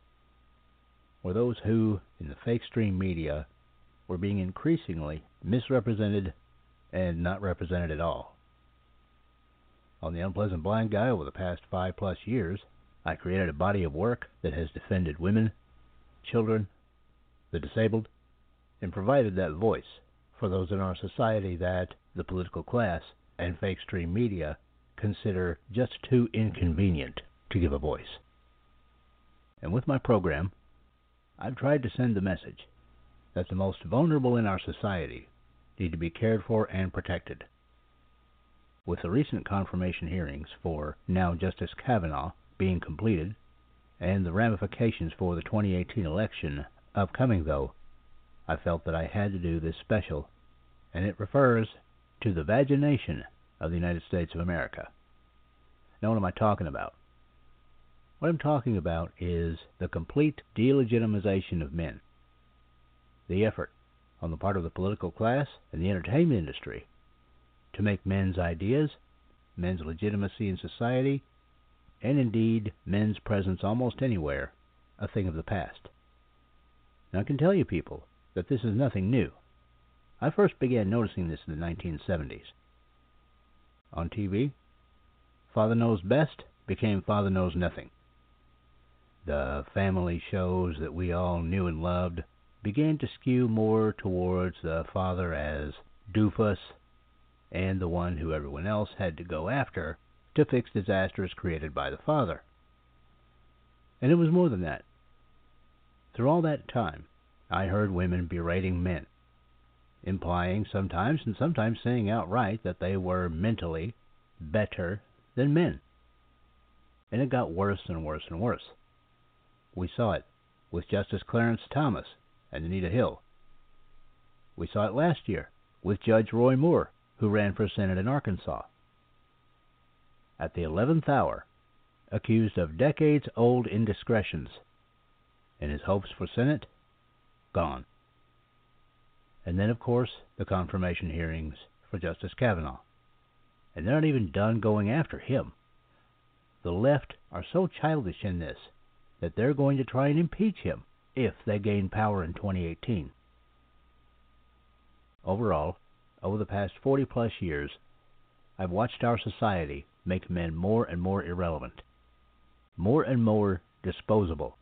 where those who, in the fake stream media, were being increasingly misrepresented and not represented at all. On the Unpleasant Blind Guy over the past five-plus years, I created a body of work that has defended women, children, the disabled, and provided that voice for those in our society that the political class and fake stream media consider just too inconvenient to give a voice. And with my program, I've tried to send the message that the most vulnerable in our society need to be cared for and protected. With the recent confirmation hearings for now Justice Kavanaugh being completed, and the ramifications for the twenty eighteen election upcoming, though, I felt that I had to do this special, and it refers to the vagination of the United States of America. Now, what am I talking about? What I'm talking about is the complete delegitimization of men. The effort on the part of the political class and the entertainment industry to make men's ideas, men's legitimacy in society, and indeed men's presence almost anywhere, a thing of the past. Now, I can tell you, people, that this is nothing new. I first began noticing this in the nineteen seventies, on T V, Father Knows Best became Father Knows Nothing. The family shows that we all knew and loved began to skew more towards the father as doofus and the one who everyone else had to go after to fix disasters created by the father. And it was more than that. Through all that time, I heard women berating men, implying sometimes and sometimes saying outright that they were mentally better than men. And it got worse and worse and worse. We saw it with Justice Clarence Thomas and Anita Hill. We saw it last year with Judge Roy Moore, who ran for Senate in Arkansas. At the eleventh hour, accused of decades-old indiscretions, and his hopes for Senate, gone. And then, of course, the confirmation hearings for Justice Kavanaugh. And they're not even done going after him. The left are so childish in this that they're going to try and impeach him if they gain power in twenty eighteen. Overall, over the past forty-plus years, I've watched our society make men more and more irrelevant, more and more disposable.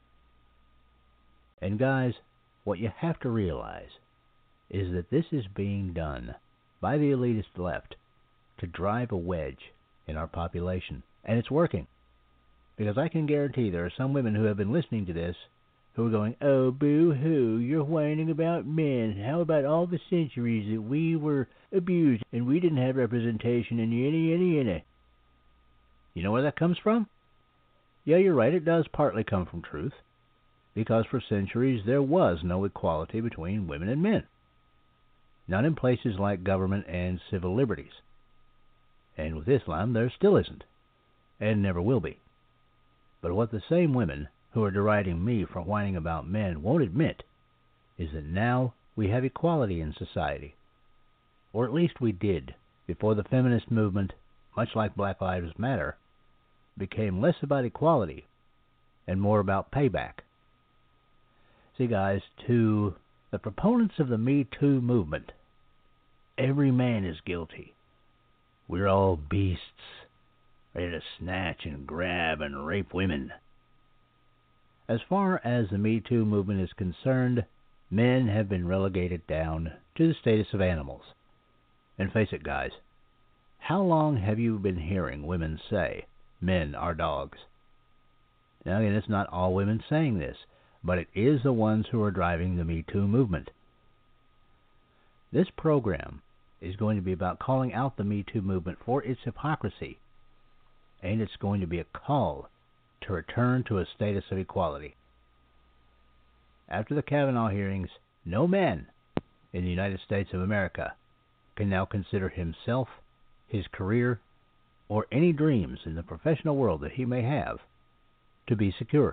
And guys, what you have to realize is that this is being done by the elitist left to drive a wedge in our population. And it's working. Because I can guarantee there are some women who have been listening to this who are going, oh, boo-hoo, you're whining about men. How about all the centuries that we were abused and we didn't have representation and yada, yada, yada. You know where that comes from? Yeah, you're right, it does partly come from truth. Because for centuries there was no equality between women and men. Not in places like government and civil liberties. And with Islam there still isn't. And never will be. But what the same women who are deriding me for whining about men won't admit is that now we have equality in society. Or at least we did before the feminist movement, much like Black Lives Matter, became less about equality and more about payback. See, guys, to the proponents of the Me Too movement, every man is guilty. We're all beasts, ready to snatch and grab and rape women. As far as the Me Too movement is concerned, men have been relegated down to the status of animals. And face it, guys, how long have you been hearing women say men are dogs? Now, again, it's not all women saying this, but it is the ones who are driving the Me Too movement. This program is going to be about calling out the Me Too movement for its hypocrisy, and it's going to be a call to return to a status of equality. After the Kavanaugh hearings, no man in the United States of America can now consider himself, his career, or any dreams in the professional world that he may have to be secure.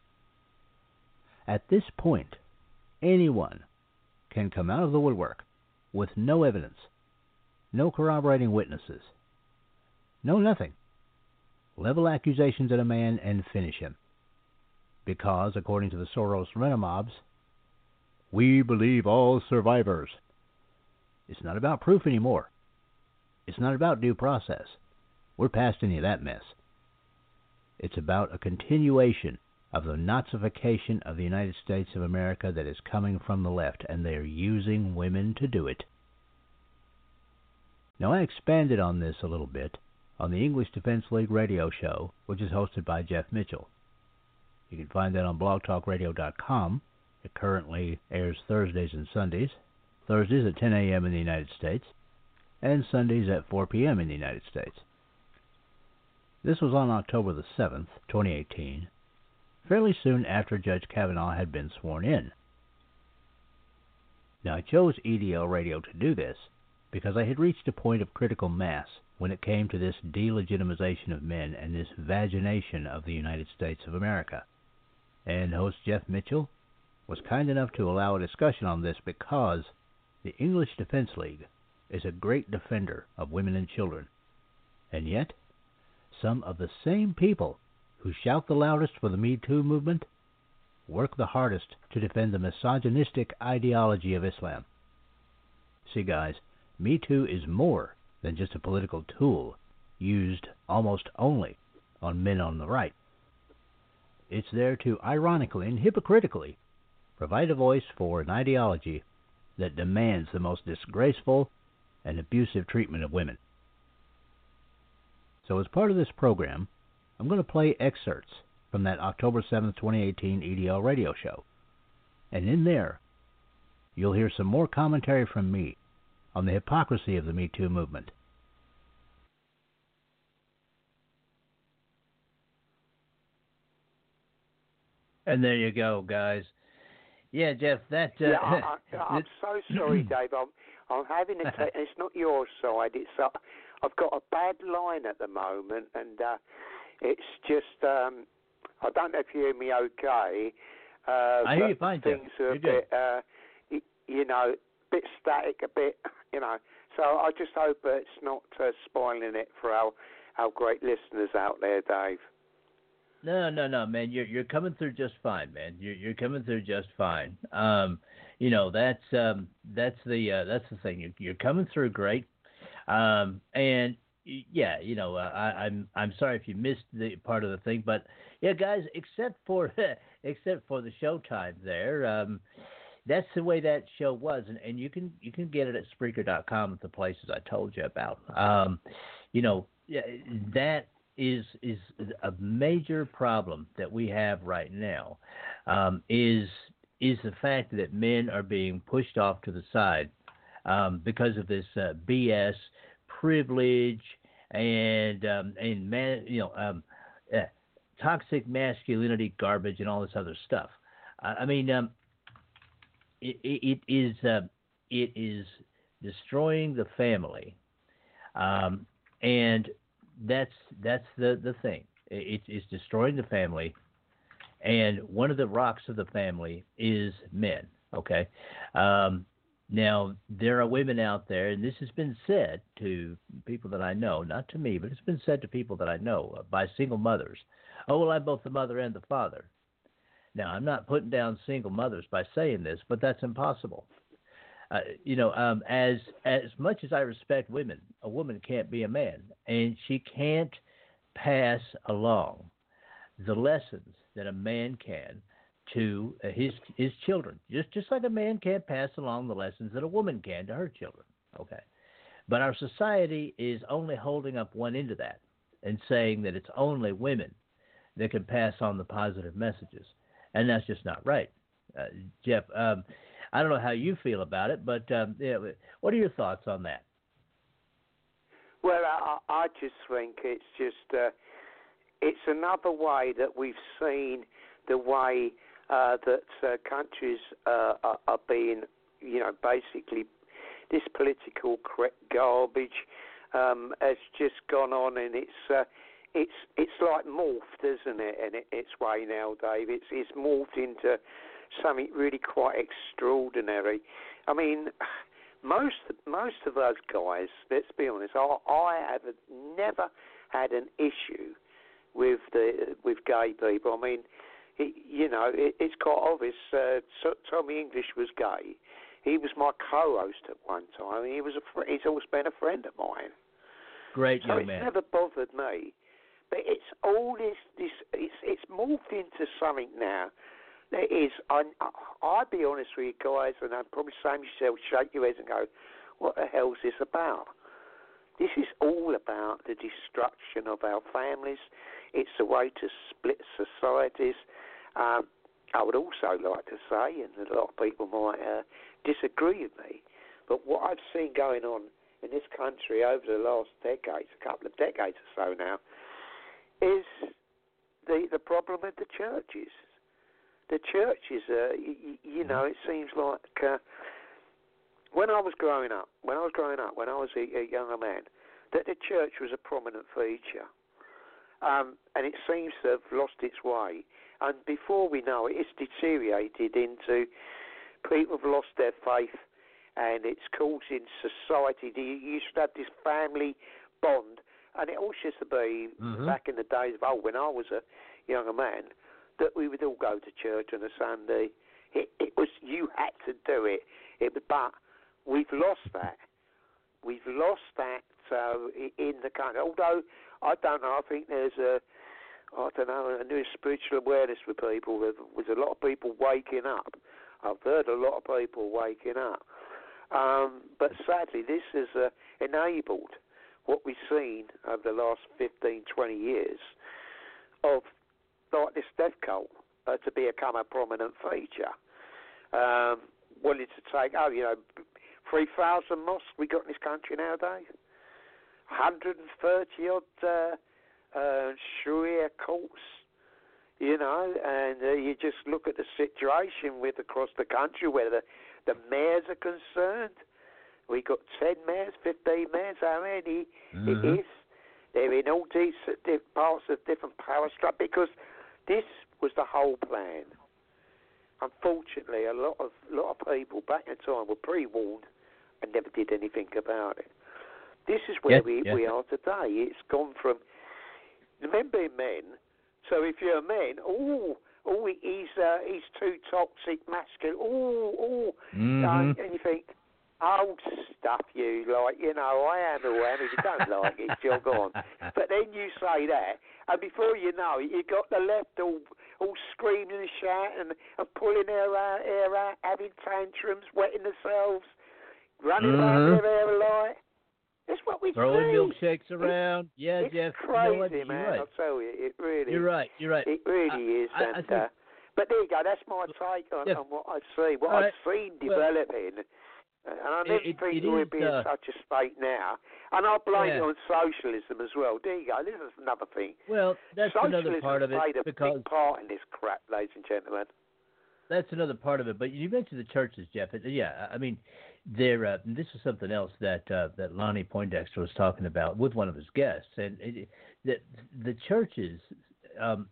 At this point, anyone can come out of the woodwork with no evidence, no corroborating witnesses, no nothing. Level accusations at a man and finish him. Because, according to the Soros Renamobs, we believe all survivors. It's not about proof anymore. It's not about due process. We're past any of that mess. It's about a continuation of the Nazification of the United States of America that is coming from the left, and they are using women to do it. Now, I expanded on this a little bit on the English Defense League radio show, which is hosted by Jeff Mitchell. You can find that on blog talk radio dot com. It currently airs Thursdays and Sundays. Thursdays at ten a.m. in the United States, and Sundays at four p.m. in the United States. This was on October the seventh, twenty eighteen, fairly soon after Judge Kavanaugh had been sworn in. Now, I chose E D L Radio to do this because I had reached a point of critical mass when it came to this delegitimization of men and this vagination of the United States of America. And host Jeff Mitchell was kind enough to allow a discussion on this because the English Defense League is a great defender of women and children. And yet, some of the same people who shout the loudest for the Me Too movement work the hardest to defend the misogynistic ideology of Islam. See, guys, Me Too is more than just a political tool used almost only on men on the right. It's there to ironically and hypocritically provide a voice for an ideology that demands the most disgraceful and abusive treatment of women. So as part of this program, I'm going to play excerpts from that October seventh, twenty eighteen E D L radio show. And in there, you'll hear some more commentary from me on the hypocrisy of the Me Too movement. And there you go, guys. Yeah, Jeff, that... Uh,
yeah, I, I, I'm so sorry, Dave. I'm, I'm having a... T- it's not your side. It's uh, I've got a bad line at the moment, and uh, it's just... Um, I don't know if you hear me okay. Uh,
I hear you fine, Jeff.
Things are
You're
a bit, uh, y- you know, a bit static, a bit, you know. So I just hope it's not uh, spoiling it for our, our great listeners out there, Dave.
No, no, no, man. You're you're coming through just fine, man. You're you're coming through just fine. Um, you know that's um that's the uh, that's the thing. You're you're coming through great. Um, and yeah, you know uh, I, I'm I'm sorry if you missed the part of the thing, but yeah, guys, except for except for the showtime there, um, that's the way that show was, and, and you can you can get it at Spreaker dot com at the places I told you about. Um, you know that. Is is a major problem that we have right now um, is is the fact that men are being pushed off to the side um, because of this uh, B S privilege and um, and man you know um, uh, toxic masculinity garbage and all this other stuff. I, I mean um, it, it is uh, it is destroying the family um, and That's that's the, the thing. It, it's destroying the family, and one of the rocks of the family is men. Okay, um, now there are women out there, and this has been said to people that I know, not to me, but it's been said to people that I know uh, by single mothers. Oh well, I'm both the mother and the father. Now I'm not putting down single mothers by saying this, but that's impossible. Uh, you know, um, as as much as I respect women, a woman can't be a man, and she can't pass along the lessons that a man can to uh, his his children. Just just like a man can't pass along the lessons that a woman can to her children. Okay, but our society is only holding up one end of that and saying that it's only women that can pass on the positive messages, and that's just not right, uh, Jeff. Um, I don't know how you feel about it, but um, yeah, what are your thoughts on that?
Well, I, I just think it's just uh, it's another way that we've seen the way uh, that uh, countries uh, are, are being, you know, basically this political garbage um, has just gone on, and it's uh, it's it's like morphed, isn't it? In its way now, Dave. It's it's morphed into something really quite extraordinary. I mean, most most of us guys, let's be honest, I, I have never had an issue with the with gay people. I mean, it, you know, it, it's quite obvious. Uh, Tommy English was gay. He was my co-host at one time. He was a fr- he's always been a friend of mine.
Great
so
young
it's
man.
Never bothered me. But it's all this this it's it's morphed into something now. There is, I, I'll be honest with you guys, and I'm probably saying yourself, shake your heads and go, what the hell is this about? This is all about the destruction of our families. It's a way to split societies. Um, I would also like to say, and a lot of people might uh, disagree with me, but what I've seen going on in this country over the last decades, a couple of decades or so now, is the, the problem with the churches. The churches, uh, you, you know, it seems like uh, when I was growing up, when I was growing up, when I was a, a younger man, that the church was a prominent feature. Um, and it seems to have lost its way. And before we know it, it's deteriorated into people have lost their faith, and it's causing society. You should have this family bond. And it all used to be, mm-hmm. back in the days of old, when I was a younger man, that we would all go to church on a Sunday. It, it was, you had to do it. it. But we've lost that. We've lost that so in the country. Although I don't know, I think there's a, I don't know, a new spiritual awareness for people. There was a lot of people waking up. I've heard a lot of people waking up. Um, but sadly, this has uh, enabled what we've seen over the last fifteen, twenty years of like this death cult uh, to become a prominent feature. Um, willing to take, oh, you know, three thousand mosques we got in this country nowadays, one hundred thirty odd uh, uh, Sharia courts, you know, and uh, you just look at the situation with across the country where the, the mayors are concerned. We got ten mayors, fifteen mayors, how many mm-hmm. it is. They're in all these parts of different power structures because this was the whole plan. Unfortunately, a lot of lot of people back in time were pre-warned and never did anything about it. This is where
yeah,
we,
yeah.
we are today. It's gone from remember men. So if you're a man, oh, oh, he's uh, he's too toxic, masculine. Oh, oh,
mm-hmm.
uh, and you think, oh, stuff you like. You know, I am who I am. If you don't like it, jog on. But then you say that, and before you know it, you got the left all all screaming and shouting and, and pulling their uh, hair out, having tantrums, wetting themselves, running
mm-hmm.
around their hair alight. That's what we
Throwing
see.
milkshakes around. Yeah,
it's
Jeff.
crazy,
you know what?
man.
You're right.
I'll tell you, it really.
You're right. You're right.
It really
I,
is.
I,
and,
I think,
uh, but there you go. That's my take on,
yeah.
on what I see, what
All
I've
right.
seen
Well,
developing. And I never
it,
think
it
we'd
is,
be in
uh,
such a state now. And I blame
yeah.
it on socialism as well. There you go. This is another thing.
Well, that's
socialism
another part of it
played a
because
big part in this crap, ladies and gentlemen.
That's another part of it. But you mentioned the churches, Jeff. Yeah, I mean, there. Uh, this is something else that uh, that Lonnie Poindexter was talking about with one of his guests, and it, that the churches um,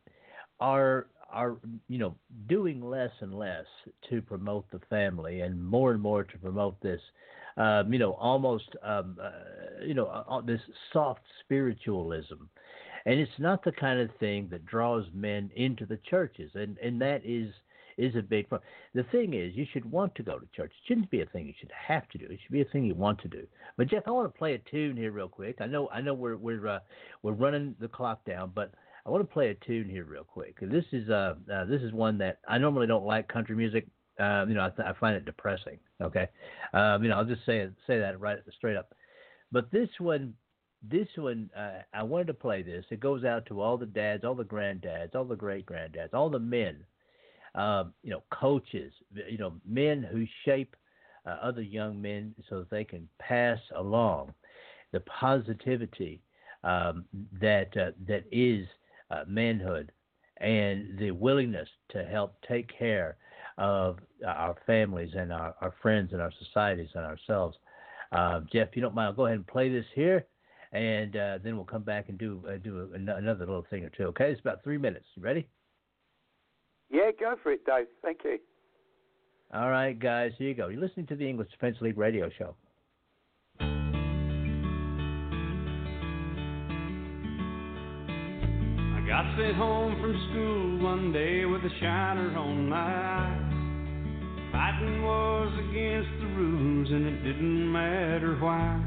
are are you know doing less and less to promote the family, and more and more to promote this, um, you know, almost um, uh, you know uh, this soft spiritualism. And it's not the kind of thing that draws men into the churches, and and that is. is a big problem. The thing is, you should want to go to church. It shouldn't be a thing you should have to do. It should be a thing you want to do. But Jeff, I want to play a tune here real quick. I know, I know, we're we're uh, we're running the clock down, but I want to play a tune here real quick. This is uh, uh this is one that I normally don't like country music. Uh, you know, I, th- I find it depressing. Okay, um, you know, I'll just say it, say that right straight up. But this one. This one, uh, I wanted to play this. It goes out to all the dads, all the granddads, all the great-granddads, all the men. Um, you know, coaches, you know, men who shape uh, other young men so that they can pass along the positivity um, that uh, that is uh, manhood and the willingness to help take care of our families and our, our friends and our societies and ourselves. Uh, Jeff, if you don't mind, I'll go ahead and play this here, and uh, then we'll come back and do uh, do a, another little thing or two. Okay, it's about three minutes. You ready?
Yeah, go for it, Dave. Thank you.
All right, guys, here you go. You're listening to the English Defense League radio show.
I got sent home from school one day with a shiner on my eye. Fighting was against the rules and it didn't matter why.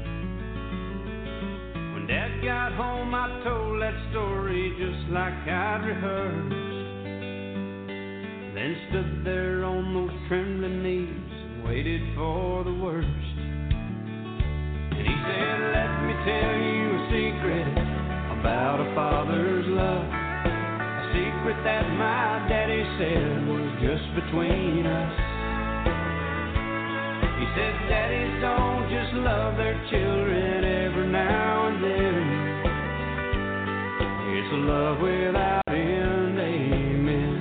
When Dad got home, I told that story just like I'd rehearsed. Then stood there on those trembling knees and waited for the worst. And he said, let me tell you a secret about a father's love. A secret that my daddy said was just between us. He said, daddies don't just love their children every now and then. It's a love without end, amen.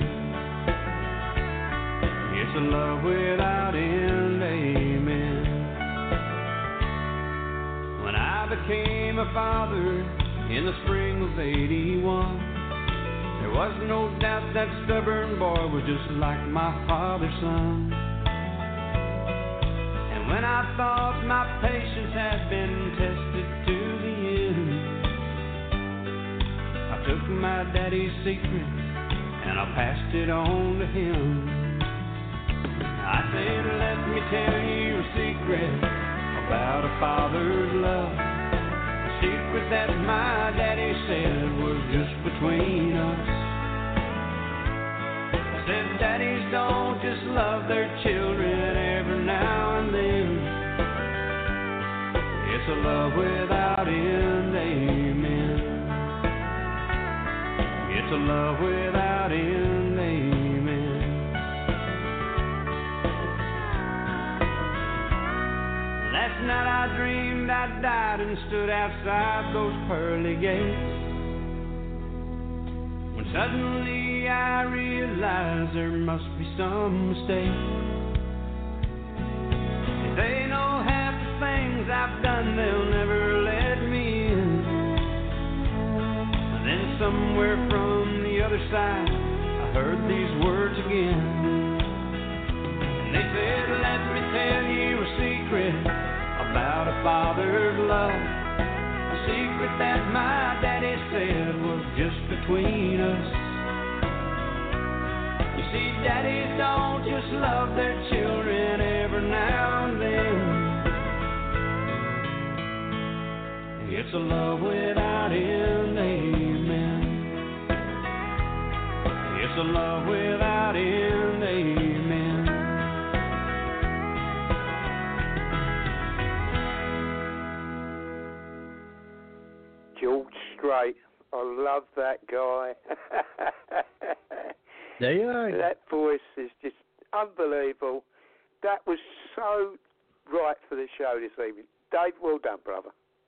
It's a love without end, amen. When I became a father in the spring of eighty-one, there was no doubt that stubborn boy was just like my father's son. And when I thought my patience had been tested to the end, I took my daddy's secret and I passed it on to him. I said, let me tell you a secret about a father's love. secret that my daddy said was just between us. Said daddies don't just love their children every now and then. It's a love without end, amen. It's a love without end, amen. Last night I dreamed I died and stood outside those pearly gates, when suddenly I realized there must be some mistake. If they know half the things I've done, they'll never let me in. And then somewhere from the other side, I heard these words again. And they said, let me tell you a secret about a father's love, a secret that my daddy said was just between us. You see, daddies don't just love their children every now and then. It's a love without end, amen. It's a love without end, amen.
George Strait, I love that guy.
There you are.
That voice is just unbelievable. That was so right for the show this evening. Dave, well done, brother.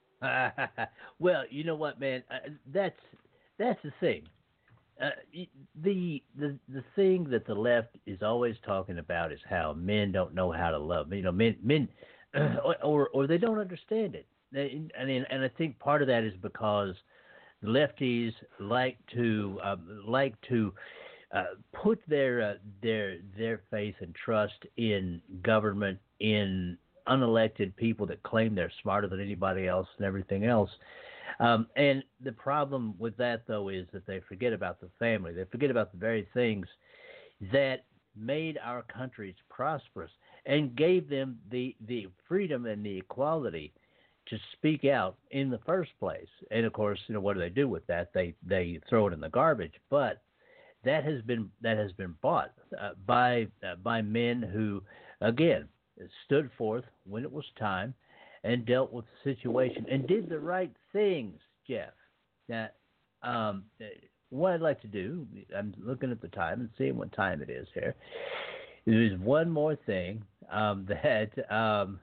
Well, you know what, man? Uh, that's that's the thing. Uh, the the the thing that the left is always talking about is how men don't know how to love. You know, men men, uh, or or they don't understand it. They, and and I think part of that is because the lefties like to um, like to uh, put their uh, their their faith and trust in government, in unelected people that claim they're smarter than anybody else and everything else. Um, and the problem with that, though, is that they forget about the family. They forget about the very things that made our countries prosperous and gave them the, the freedom and the equality to speak out in the first place. And, of course, you know, what do they do with that? They they throw it in the garbage. But that has been that has been bought uh, by uh, by men who, again, stood forth when it was time and dealt with the situation and did the right things, Jeff. Now, um, what I'd like to do, I'm looking at the time and seeing what time it is here. There's one more thing um, that um,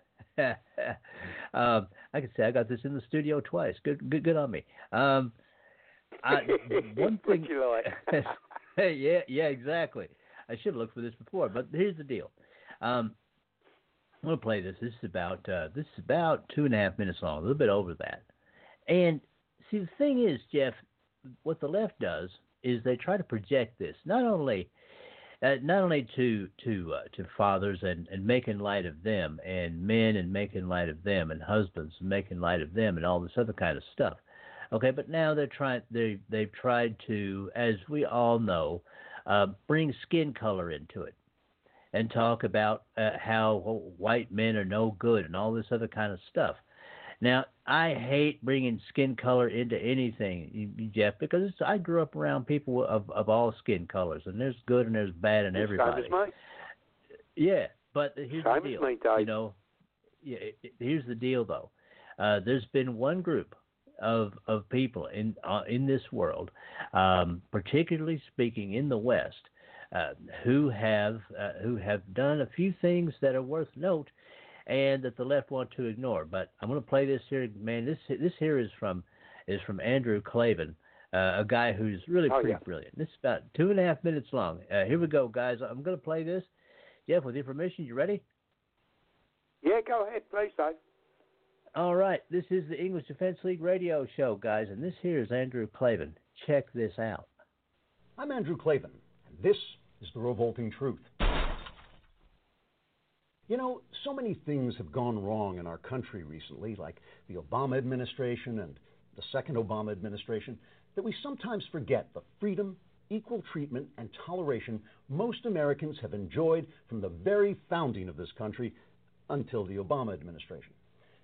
um, I can say I got this in the studio twice. Good, good, good on me. Um, I, one thing.
you like?
yeah, yeah, exactly. I should have looked for this before, but here's the deal. Um, I'm going to play this. This is about uh, this is about two and a half minutes long, a little bit over that. And see, the thing is, Jeff, what the left does is they try to project this not only uh, not only to to uh, to fathers and, and making light of them, and men and making light of them, and husbands and making light of them, and all this other kind of stuff. Okay, but now they're trying they they've tried to, as we all know, uh, bring skin color into it. And talk about uh, how white men are no good and all this other kind of stuff. Now, I hate bringing skin color into anything, Jeff, because it's, I grew up around people of, of all skin colors, and there's good and there's bad in everybody.
Same as me.
Yeah, but here's
Same
the deal.
As me, Dave.
You know, yeah, here's the deal, though. Uh, there's been one group of of people in uh, in this world, um, particularly speaking in the West, Uh, who have uh, who have done a few things that are worth note, and that the left want to ignore. But I'm going to play this here, man. This this here is from is from Andrew Klavan, uh, a guy who's really
oh,
pretty
yeah.
brilliant. This is about two and a half minutes long. Uh, here we go, guys. I'm going to play this. Jeff, with your permission, you ready?
Yeah, go ahead, please, Dave.
All right. This is the English Defense League radio show, guys, and this here is Andrew Klavan. Check this out.
I'm Andrew Klavan, and this is the revolting truth. You know, so many things have gone wrong in our country recently, like the Obama administration and the second Obama administration, that we sometimes forget the freedom, equal treatment, and toleration most Americans have enjoyed from the very founding of this country until the Obama administration.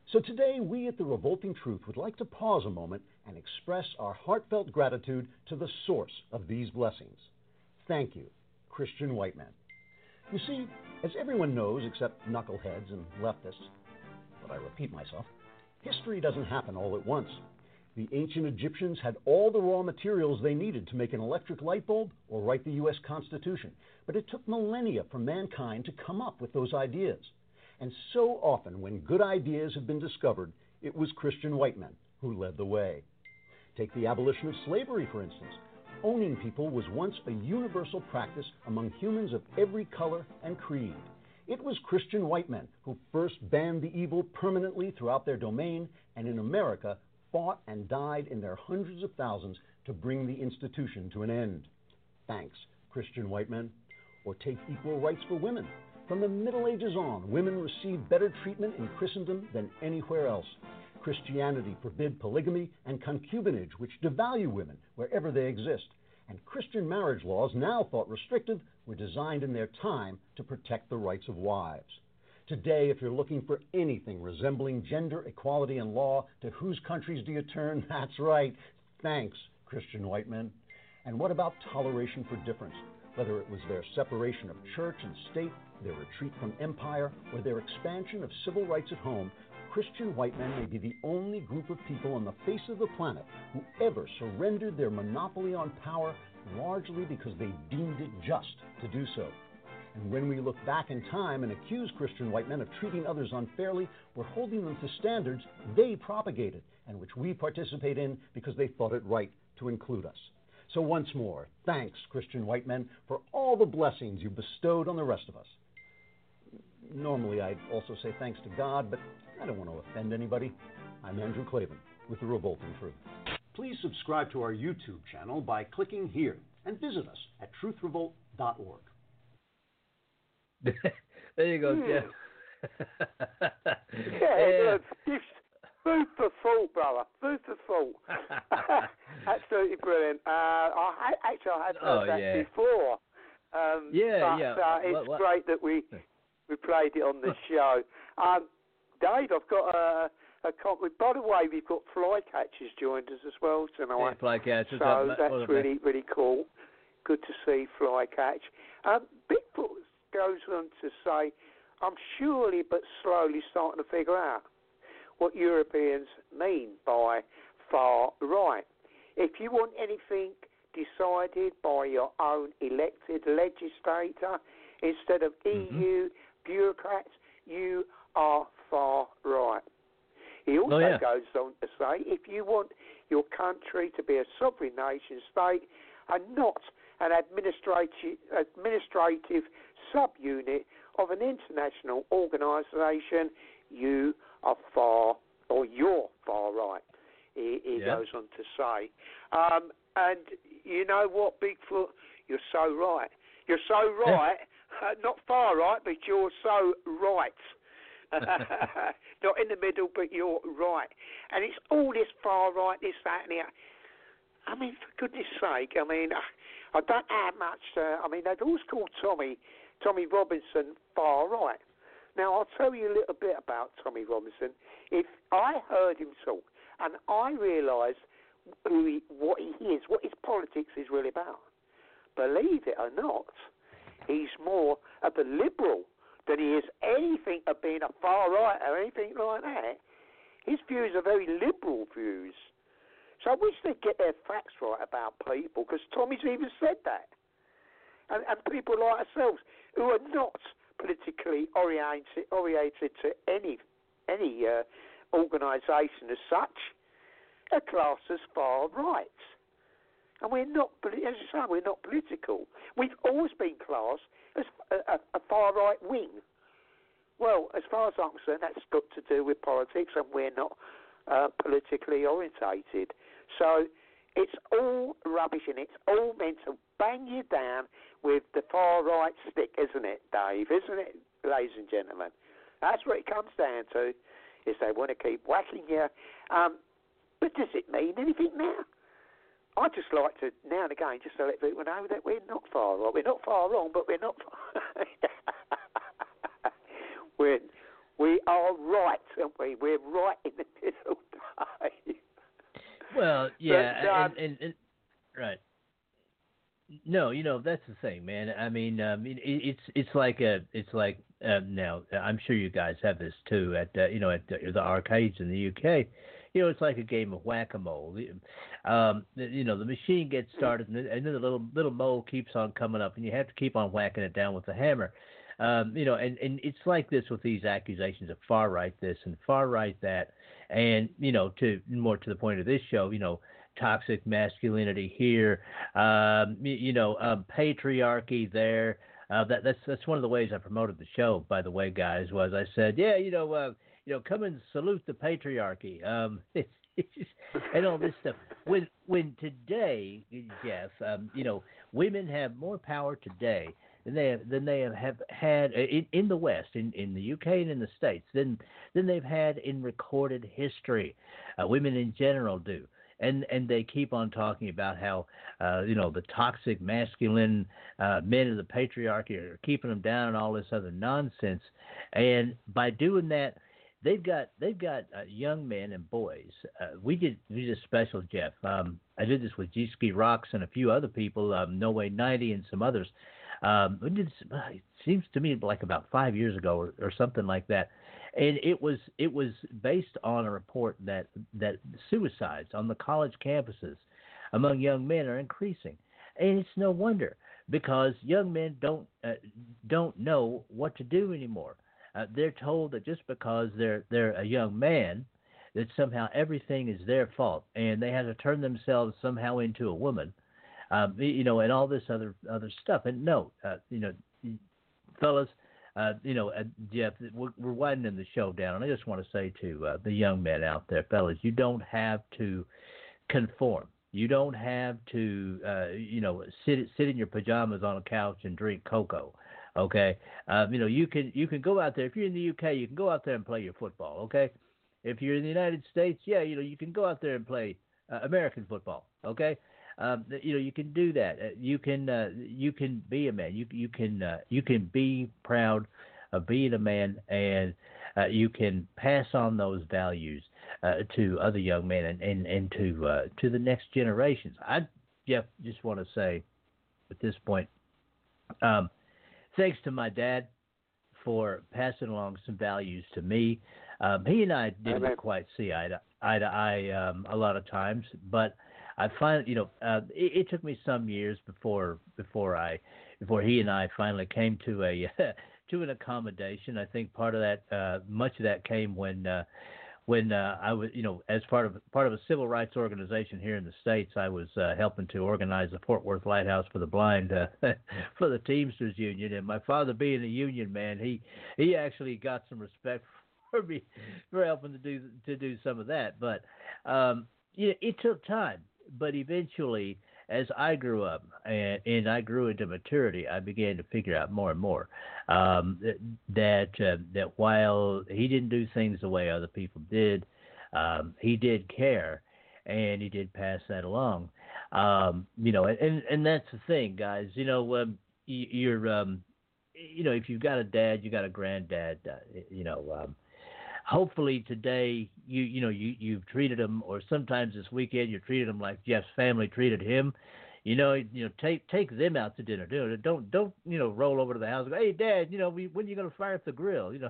So today, we at The Revolting Truth would like to pause a moment and express our heartfelt gratitude to the source of these blessings. Thank you, Christian white men. You see, as everyone knows except knuckleheads and leftists, but I repeat myself, history doesn't happen all at once. The ancient Egyptians had all the raw materials they needed to make an electric light bulb or write the U S Constitution, but it took millennia for mankind to come up with those ideas. And so often, when good ideas have been discovered, it was Christian white men who led the way. Take the abolition of slavery, for instance. Owning people was once a universal practice among humans of every color and creed. It was Christian white men who first banned the evil permanently throughout their domain, and in America fought and died in their hundreds of thousands to bring the institution to an end. Thanks, Christian white men. Or take equal rights for women. From the Middle Ages on, women received better treatment in Christendom than anywhere else. Christianity forbid polygamy and concubinage, which devalue women wherever they exist. And Christian marriage laws, now thought restrictive, were designed in their time to protect the rights of wives. Today, if you're looking for anything resembling gender equality in law, to whose countries do you turn? That's right. Thanks, Christian white men. And what about toleration for difference? Whether it was their separation of church and state, their retreat from empire, or their expansion of civil rights at home, Christian white men may be the only group of people on the face of the planet who ever surrendered their monopoly on power largely because they deemed it just to do so. And when we look back in time and accuse Christian white men of treating others unfairly, we're holding them to standards they propagated and which we participate in because they thought it right to include us. So once more, thanks, Christian white men, for all the blessings you bestowed on the rest of us. Normally, I'd also say thanks to God, but I don't want to offend anybody. I'm Andrew Klavan with The Revolting Truth. Please subscribe to our YouTube channel by clicking here and visit us at truth revolt dot org.
There you go,
Hmm.
Jeff.
Yeah, good. Food for thought, brother. Food for thought. Absolutely brilliant. Uh, I ha- actually I had heard
Oh,
that
yeah.
before. Um,
Yeah,
but,
yeah.
Uh, it's
What- what-
great that we we played it on the show. Um, Dave, I've got a, a copy. By the way, we've got Flycatchers joined us as well tonight.
Yeah, Flycatchers.
So
That-
that's
what a-
really, really cool. Good to see Flycatch. Um, Bigfoot goes on to say, I'm surely but slowly starting to figure out what Europeans mean by far right. If you want anything decided by your own elected legislator instead of
Mm-hmm.
E U bureaucrats, you are far right. He also
Oh, yeah.
goes on to say, if you want your country to be a sovereign nation state and not an administrative, administrative subunit of an international organisation, you are far, or you're far right, he, he
Yeah.
goes on to say. Um, and you know what, Bigfoot? You're so right. You're so right, uh, not far right, but you're so right. Not in the middle, but you're right. And it's all this far right, this, that, and the other. I mean, for goodness sake, I mean, I don't have much, uh, I mean, they've always called Tommy, Tommy Robinson far right. Now, I'll tell you a little bit about Tommy Robinson. If I heard him talk and I realised who he, what he is, what his politics is really about, believe it or not, he's more of a liberal than he is anything of being a far right or anything like that. His views are very liberal views. So I wish they'd get their facts right about people, because Tommy's even said that. And, and people like ourselves who are not politically oriented, oriented to any any uh, organisation as such, are classed as far right. And we're not, as you say, we're not political. We've always been classed as a, a, a far right wing. Well, as far as I'm concerned, that's got to do with politics, and we're not uh, politically orientated. So it's all rubbish, and it's all meant to bang you down with the far right stick, isn't it, Dave? Isn't it, ladies and gentlemen? That's what it comes down to, is they want to keep whacking you. Um, but does it mean anything now? I just like to, now and again, just to let people know that we're not far right. We're not far wrong, but we're not far... we're, We are right, aren't we? We're right in the middle, Dave.
Well, yeah,
but, um,
and, and, and right. No, you know that's the thing, man. I mean, um, it, it's it's like a it's like uh, now I'm sure you guys have this too at uh, you know at the, the arcades in the U K. You know, it's like a game of whack-a-mole. Um, you know, the machine gets started, and then the little little mole keeps on coming up, and you have to keep on whacking it down with the hammer. Um, you know, and, and it's like this with these accusations of far right this and far right that, and you know, to more to the point of this show, you know. Toxic masculinity here, um, you, you know, um, patriarchy there. Uh, that, that's that's one of the ways I promoted the show, by the way, guys. Was I said, yeah, you know, uh, you know, come and salute the patriarchy, um, it's, it's just, and all this stuff. When when today, Jeff, um, you know, women have more power today than they have, than they have, have had in, in the West, in, in the U K and in the States, than than they've had in recorded history. Uh, women in general do. And and they keep on talking about how, uh, you know, the toxic masculine uh, men of the patriarchy are keeping them down and all this other nonsense. And by doing that, they've got they've got uh, young men and boys. Uh, we did we did a special, Jeff. Um, I did this with G Ski Rocks and a few other people, um, No Way ninety and some others. Um, we did. It seems to me like about five years ago or, or something like that. And it was it was based on a report that that suicides on the college campuses among young men are increasing, and it's no wonder because young men don't uh, don't know what to do anymore. Uh, they're told that just because they're they're a young man, that somehow everything is their fault, and they have to turn themselves somehow into a woman, um, you know, and all this other other stuff. And no, uh, you know, fellas. Uh, you know, uh, Jeff, we're, we're widening the show down, and I just want to say to uh, the young men out there, fellas, you don't have to conform. You don't have to, uh, you know, sit sit in your pajamas on a couch and drink cocoa. Okay, um, you know, you can you can go out there. If you're in the U K, you can go out there and play your football. Okay, if you're in the United States, yeah, you know, you can go out there and play uh, American football. Okay. Um, you know, you can do that. Uh, you can uh, you can be a man. You you can uh, you can be proud of being a man, and uh, you can pass on those values uh, to other young men and and, and to uh, to the next generations. I Jeff just want to say at this point, um, thanks to my dad for passing along some values to me. Um, he and I didn't Amen. quite see eye to eye, to eye um, a lot of times, but I finally, you know, uh, it, it took me some years before before I before he and I finally came to a to an accommodation. I think part of that, uh, much of that, came when uh, when uh, I was, you know, as part of part of a civil rights organization here in the States, I was uh, helping to organize the Fort Worth Lighthouse for the Blind uh, for the Teamsters Union. And my father, being a union man, he he actually got some respect for me for helping to do to do some of that. But um, you know, it took time. But eventually, as I grew up and, and I grew into maturity, I began to figure out more and more um, that uh, that while he didn't do things the way other people did, um, he did care, and he did pass that along. Um, you know, and and that's the thing, guys. You know, um, you're um, you know, if you've got a dad, you got a granddad. Uh, you know. Um, Hopefully today you you know you you've treated them, or sometimes this weekend you treated them like Jeff's family treated him. You know you know take take them out to dinner. Do don't don't you know roll over to the house and go, hey Dad, you know we, when are you going to fire up the grill? You know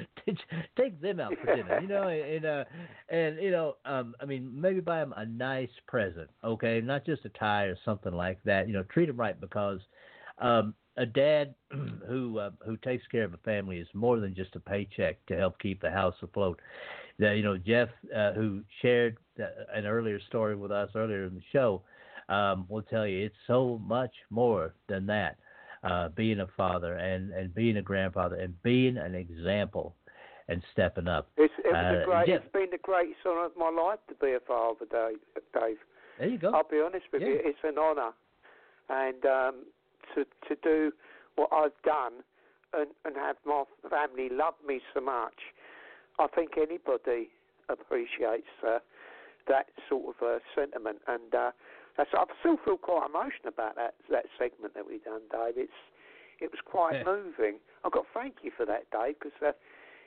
take them out for dinner. You know and uh, and you know um, I mean maybe buy them a nice present, okay, not just a tie or something like that. You know treat them right, because um, a dad who uh, who takes care of a family is more than just a paycheck to help keep the house afloat. That, you know, Jeff, uh, who shared an earlier story with us earlier in the show, um, will tell you it's so much more than that. Uh, being a father and, and being a grandfather and being an example and stepping up.
It's, it was
uh,
a great,
Jeff,
it's been the greatest honour of my life to be a father, Dave. Dave.
There you go.
I'll be honest with
yeah.
you, it's an honour. And um, to to do what I've done and, and have my family love me so much, I think anybody appreciates uh, that sort of uh, sentiment. And uh, that's, I still feel quite emotional about that that segment that we done, Dave. It's it was quite
yeah.
moving. I've got to thank you for that, Dave, because uh,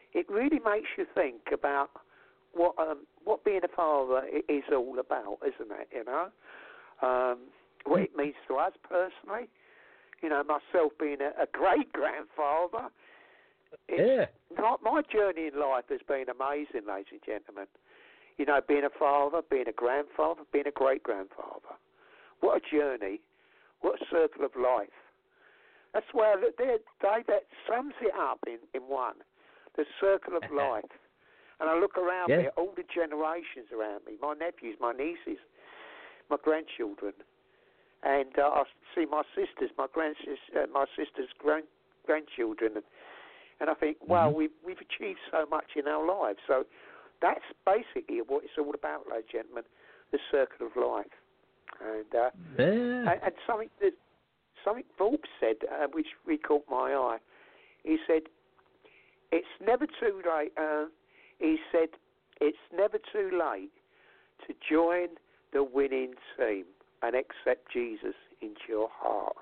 it really makes you think about what um, what being a father is all about, isn't it? You know, um, what it means to us personally. You know, myself being a, a great grandfather.
Yeah.
Not, my journey in life has been amazing, ladies and gentlemen. You know, being a father, being a grandfather, being a great grandfather. What a journey! What a circle of life. That's where there, Dave, that sums it up in, in one. The circle of life. And I look around
yeah.
me at all the generations around me, my nephews, my nieces, my grandchildren, and uh, I see my sisters, my grandsis, uh, my sisters' grand, grandchildren, and, and I think,
mm-hmm.
wow, we've we've achieved so much in our lives. So that's basically what it's all about, ladies and gentlemen, the circle of life. And uh,
yeah.
and, and something that something Forbes said, uh, which really caught my eye. He said, "It's never too late." Uh, he said, "It's never too late to join the winning team and accept Jesus into your heart."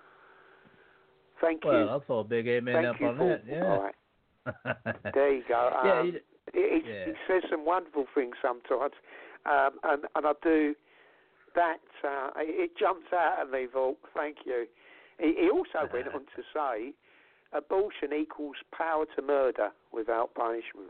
Thank
well,
you.
Well, I'll throw a big amen
Thank
up
you
on
for,
that. Yeah.
All right. There you go. Um,
yeah, he,
he,
yeah.
he says some wonderful things sometimes, um, and, and I do. That uh, it jumps out at me, Vault. Thank you. He, he also went on to say, abortion equals power to murder without punishment.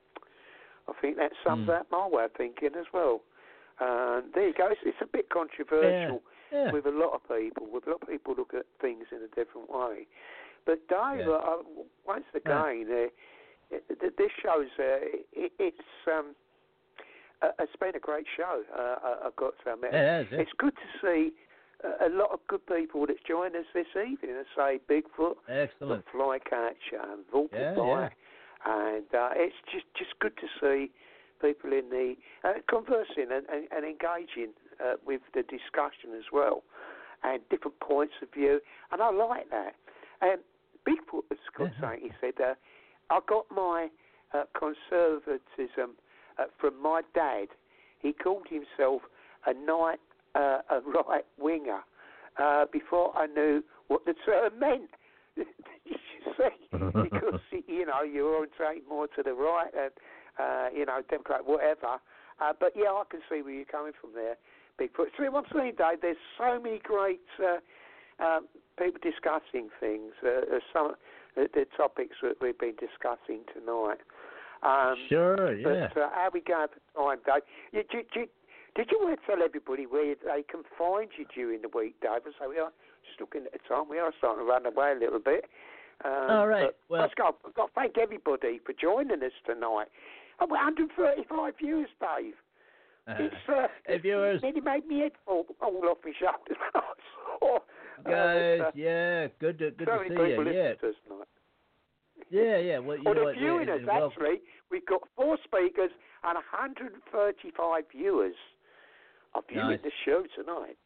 I think that sums
mm.
up my way of thinking as well. Uh, there you go. It's, it's a bit controversial
yeah. Yeah.
with a lot of people. With a lot of people look at things in a different way. But Dave,
yeah.
uh, once again, uh, it, this shows uh, it, it's. Um, Uh, it's been a great show, uh, I've got to admit.
Yeah, it is, yeah.
It's good to see a, a lot of good people that's joined us this evening. I say Bigfoot,
Excellent.
the Flycatcher, and Vulcan
yeah,
Boy.
Yeah.
And uh, it's just, just good to see people in the uh, conversing and, and, and engaging uh, with the discussion as well, and different points of view. And I like that. And Bigfoot has got
yeah.
something. He said, uh, I got my uh, conservatism Uh, from my dad. He called himself a night, uh, a right winger, uh, before I knew what the term meant. You see, because you know you orientate more to the right, and uh, you know Democrat, whatever. Uh, but yeah, I can see where you're coming from there, Bigfoot. See what I'm saying, Dave? There's so many great uh, um, people discussing things. Uh, some uh, the topics that we've been discussing tonight. Um,
sure, yeah.
But uh, how we go for time, Dave? You, did, you, did you want to tell everybody where they can find you during the week, Dave? So we are just looking at the time. We are starting to run away a little bit. Um,
All right. Well,
let's go. I've got to thank everybody for joining us tonight. Oh, one hundred thirty-five viewers, Dave.
Uh,
it's uh,
hey, viewers.
It nearly made me head fall all off my shoulders. oh,
Guys,
uh,
yeah, good to good
so
to
many
see
people
you. Yeah.
to us tonight.
Yeah, yeah. Well, you
well,
know
they're
what?
viewing
yeah,
us,
well,
actually. We've got four speakers and one hundred thirty-five viewers are viewing
nice.
the show tonight.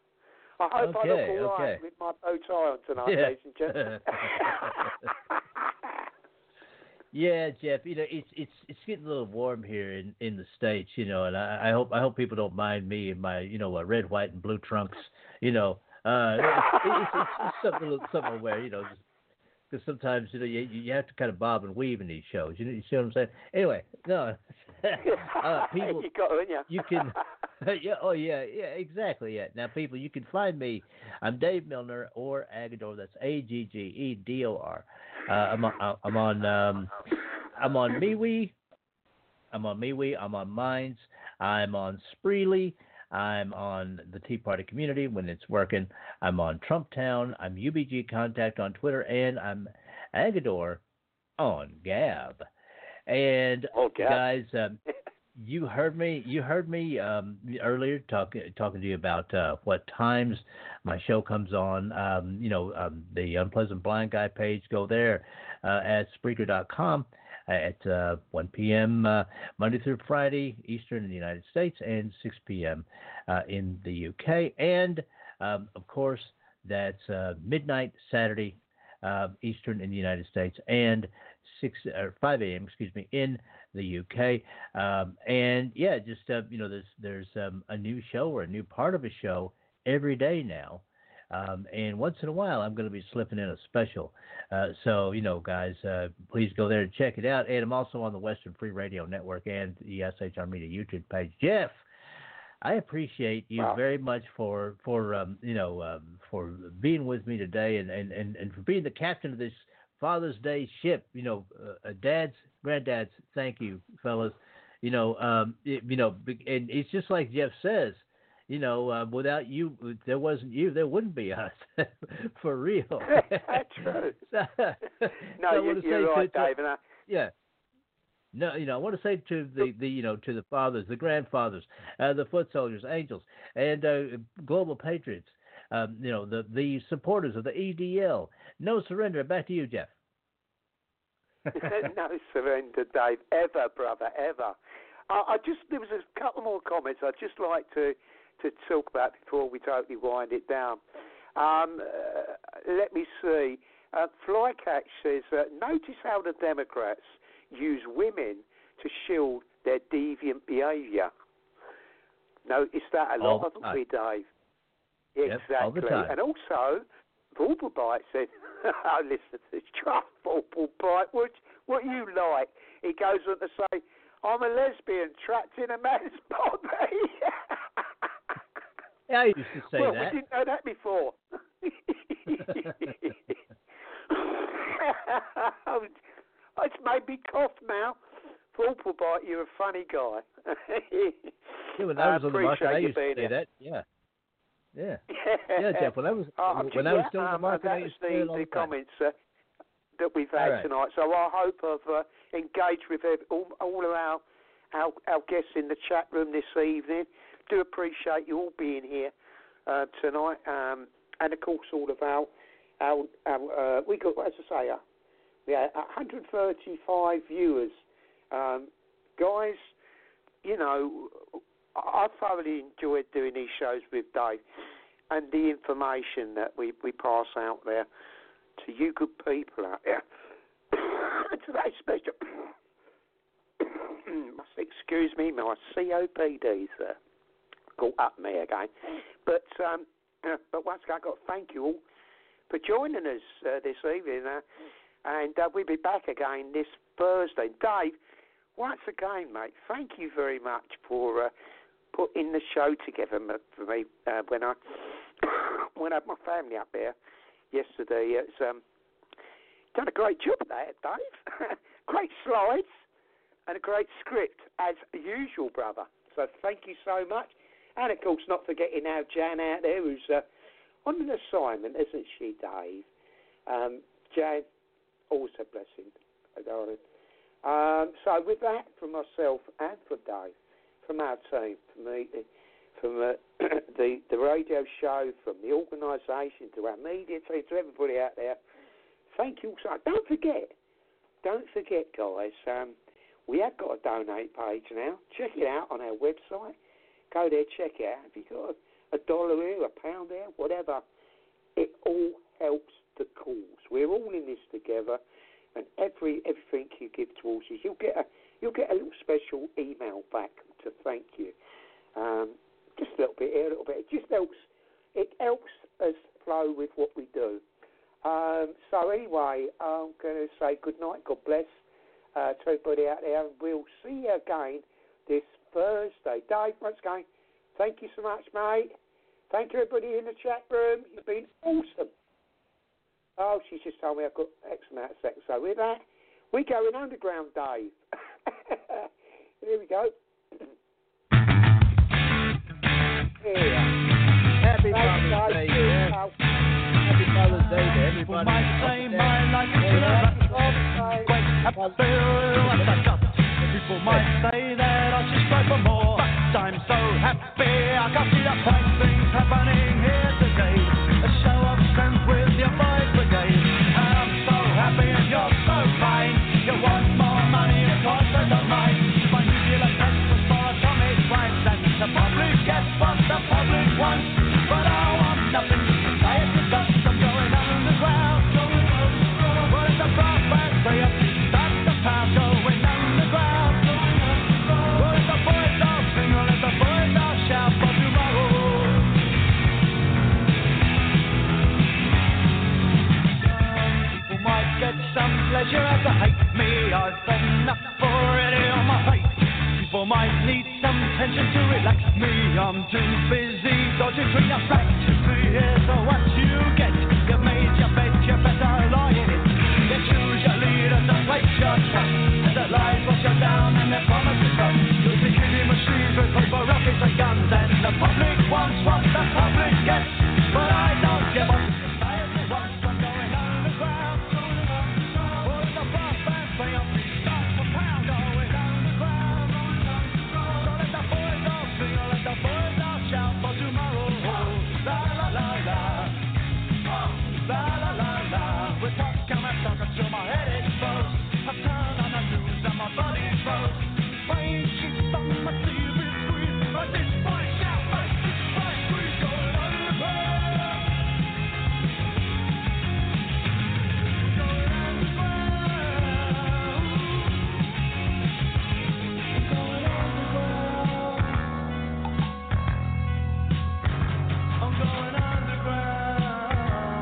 I hope
okay,
I look all
okay.
right with my bow tie on tonight,
yeah.
ladies and gentlemen.
yeah, Jeff. You know, it's it's it's getting a little warm here in, in the States. You know, and I, I hope I hope people don't mind me and my you know uh, red, white, and blue trunks. You know, uh, it's, it's, it's, it's something something where you know. Just, Because sometimes you know you you have to kind of bob and weave in these shows. You know, you see what I'm saying? Anyway, no, uh, people,
you got it, you?
you can, yeah, oh yeah, yeah, exactly. Yeah. Now, people, you can find me. I'm Dave Milner or Agador. That's A G G E D O R. Uh, I'm on, I'm on, um, I'm on MeWe. I'm on MeWe. I'm on Minds. I'm on Spreely. I'm on the Tea Party community when it's working. I'm on Trump Town. I'm U B G Contact on Twitter, and I'm Agador on Gab. And
oh, Gab.
guys, um, you heard me. You heard me um, earlier talking talking to you about uh, what times my show comes on. Um, you know, um, the Unpleasant Blind Guy page. Go there uh, at Spreaker dot com. At uh, one p.m. Uh, Monday through Friday, Eastern in the United States, and six p.m. Uh, in the U K. And, um, of course, that's uh, midnight Saturday, uh, Eastern in the United States, and six or five a.m. excuse me in the U K. Um, and yeah, just uh, you know, there's there's um, a new show or a new part of a show every day now. Um, and once in a while, I'm going to be slipping in a special. Uh, so, you know, guys, uh, please go there and check it out. And I'm also on the Western Free Radio Network and the S H R Media YouTube page. Jeff, I appreciate you wow. very much for, for um, you know, um, for being with me today and, and, and, and for being the captain of this Father's Day ship. You know, uh, dads, granddads, thank you, fellas. You know, um, it, you know, and it's just like Jeff says, you know, uh, without you, there wasn't you, there wouldn't be us, for real.
That's true.
so,
no,
so
you, you're right, to, Dave. And I...
Yeah. No, you know, I want to say to the, the you know, to the fathers, the grandfathers, uh, the foot soldiers, angels, and uh, global patriots, um, you know, the, the supporters of the E D L. No surrender. Back to you, Jeff.
No surrender, Dave. Ever, brother, ever. I, I just there was a couple more comments I'd just like to, to talk about before we totally wind it down. Um, uh, let me see. Uh, Flycatch says, uh, notice how the Democrats use women to shield their deviant behaviour. Notice that a lot, haven't we, Dave?
Yep,
exactly.
all the time.
And also, Vorpalbite said, I listen to this Trump, Vorpalbite, what, what you like? He goes on to say, I'm a lesbian trapped in a man's body.
Yeah, I used to say
well,
that.
Well, we didn't know that before. It's made me cough now. Vorpalbite, you're a funny guy.
Yeah, when I was
I
on the market, I used to say
here.
that. Yeah. Yeah. Yeah, Jeff, when I was,
uh,
when
yeah,
I was still on the
um,
market, I used to say it
the,
all
the
the time.
comments uh, that we've had
right.
tonight. So I hope I've uh, engaged with all, all of our, our our guests in the chat room this evening. Do appreciate you all being here uh, tonight. Um, and, of course, all of our, our, our uh, we got, as I say, uh, we had one hundred thirty-five viewers. Um, guys, you know, I thoroughly enjoyed doing these shows with Dave and the information that we, we pass out there to you good people out there. Today's special, must excuse me, my C O P D's uh, caught up me again. But um, uh, but once again, I've got to thank you all for joining us uh, this evening. Uh, and uh, we'll be back again this Thursday. Dave, once again, mate, thank you very much for uh, putting the show together for me uh, when I when I had my family up there yesterday. It's um, done a great job there, Dave. Great slides and a great script, as usual, brother. So thank you so much. And, of course, not forgetting our Jan out there who's uh, on an assignment, isn't she, Dave? Um, Jan, always a blessing, darling. Um, so with that, from myself and from Dave, from our team, from me, from uh, the the radio show, from the organisation, to our media team, to everybody out there, thank you so much. Don't forget, don't forget, guys, um, we have got a donate page now. Check it out on our website. Go there, check it out. If you've got a, a dollar here, a pound there, whatever, it all helps the cause. We're all in this together. And every everything you give towards us, you'll get a you'll get a little special email back to thank you. Um, just a little bit here, a little bit. It just helps. It helps us flow with what we do. Um, so anyway, I'm going to say good night. God bless uh, to everybody out there. We'll see you again this Thursday. Dave, once again, thank you so much, mate. Thank you, everybody in the chat room. You've been awesome. Oh, she's just told me I've got X amount of seconds. So with that, we're going underground, Dave. Here we go. Here.
Happy Father's Day, Jeff. Happy Father's Day to everybody.
Might say my life is a quite happy as I got. People might say that I should strive for more, but I'm so happy I can see the fine things happening here today. A show of strength with your boys brigade. I'm so happy and you're so fine. You want more money, of course I don't mind. My nuclear pencils for atomic crimes, and the public gets what the public wants. But I want nothing to say it to dust. I'm going underground. What is the proper way of start the pound? I'm too busy dodging between the facts. Here, so what you get? You made your bed, you better lie in it. You choose your leaders and place your trust. The lies wash you down and the promises up. You'll be killing machines with paper rockets and guns, and the public wants what the public gets. But I don't give up. Society wants what's going underground. All of the brass bands play on beat, start for pound, going underground. So let the boys all sing, or let the boys all shout for tomorrow. La la la la, la la la la. With what's coming stuck until my head explodes. I turn on the news and my body froze. Brain shoots on my T V screen, but this boy shout, but this boy scream, going underground. Going underground. Going underground. I'm going underground.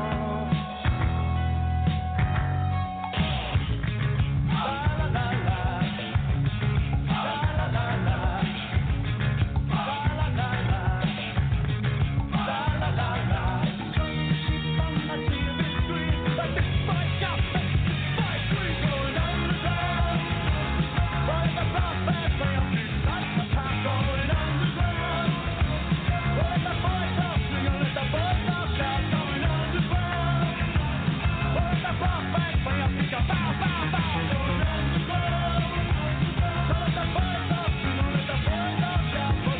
La la la la. La la la la. La la la la. La la la la. Sheep on my T V screen, but this boy shout, but this boy scream, going underground. While the brass band play on beat, like the pound, going underground. While the boys all sing, and let the boys all shout, going underground. While the brass band play on beat, bow, bow, bow, going underground. So let the boys all sing, and let the boys all shout, for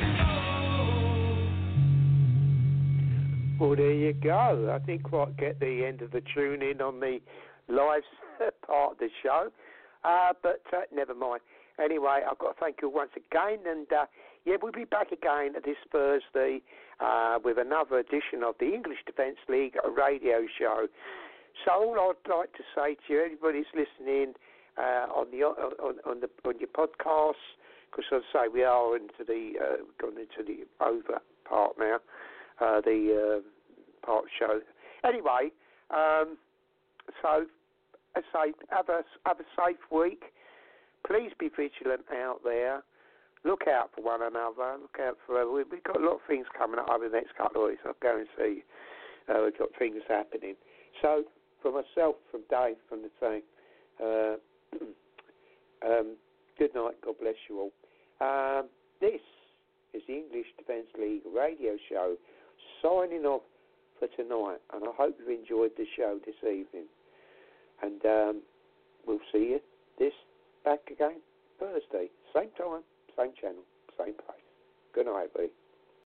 Well, there you go. I didn't quite get the end of the tune in on the live part of the show, uh, but uh, never mind. Anyway, I've got to thank you once again, and uh, yeah, we'll be back again this Thursday uh, with another edition of the English Defence League radio show. So all I'd like to say to you, everybody that's listening uh, on the on, on the on your podcasts, because as I say, we are into the uh, gone into the over part now, uh, the uh, part show. Anyway, um, so as I say, have a have a safe week. Please be vigilant out there. Look out for one another. Look out for we, we've got a lot of things coming up over the next couple of weeks. I'll guarantee you. Uh, we've got things happening. So, for myself, from Dave, from the team, uh, um, good night. God bless you all. Um, this is the English Defence League radio show, signing off for tonight. And I hope you've enjoyed the show this evening. And um, we'll see you this back again Thursday, same time, same channel, same place. Good night, everybody.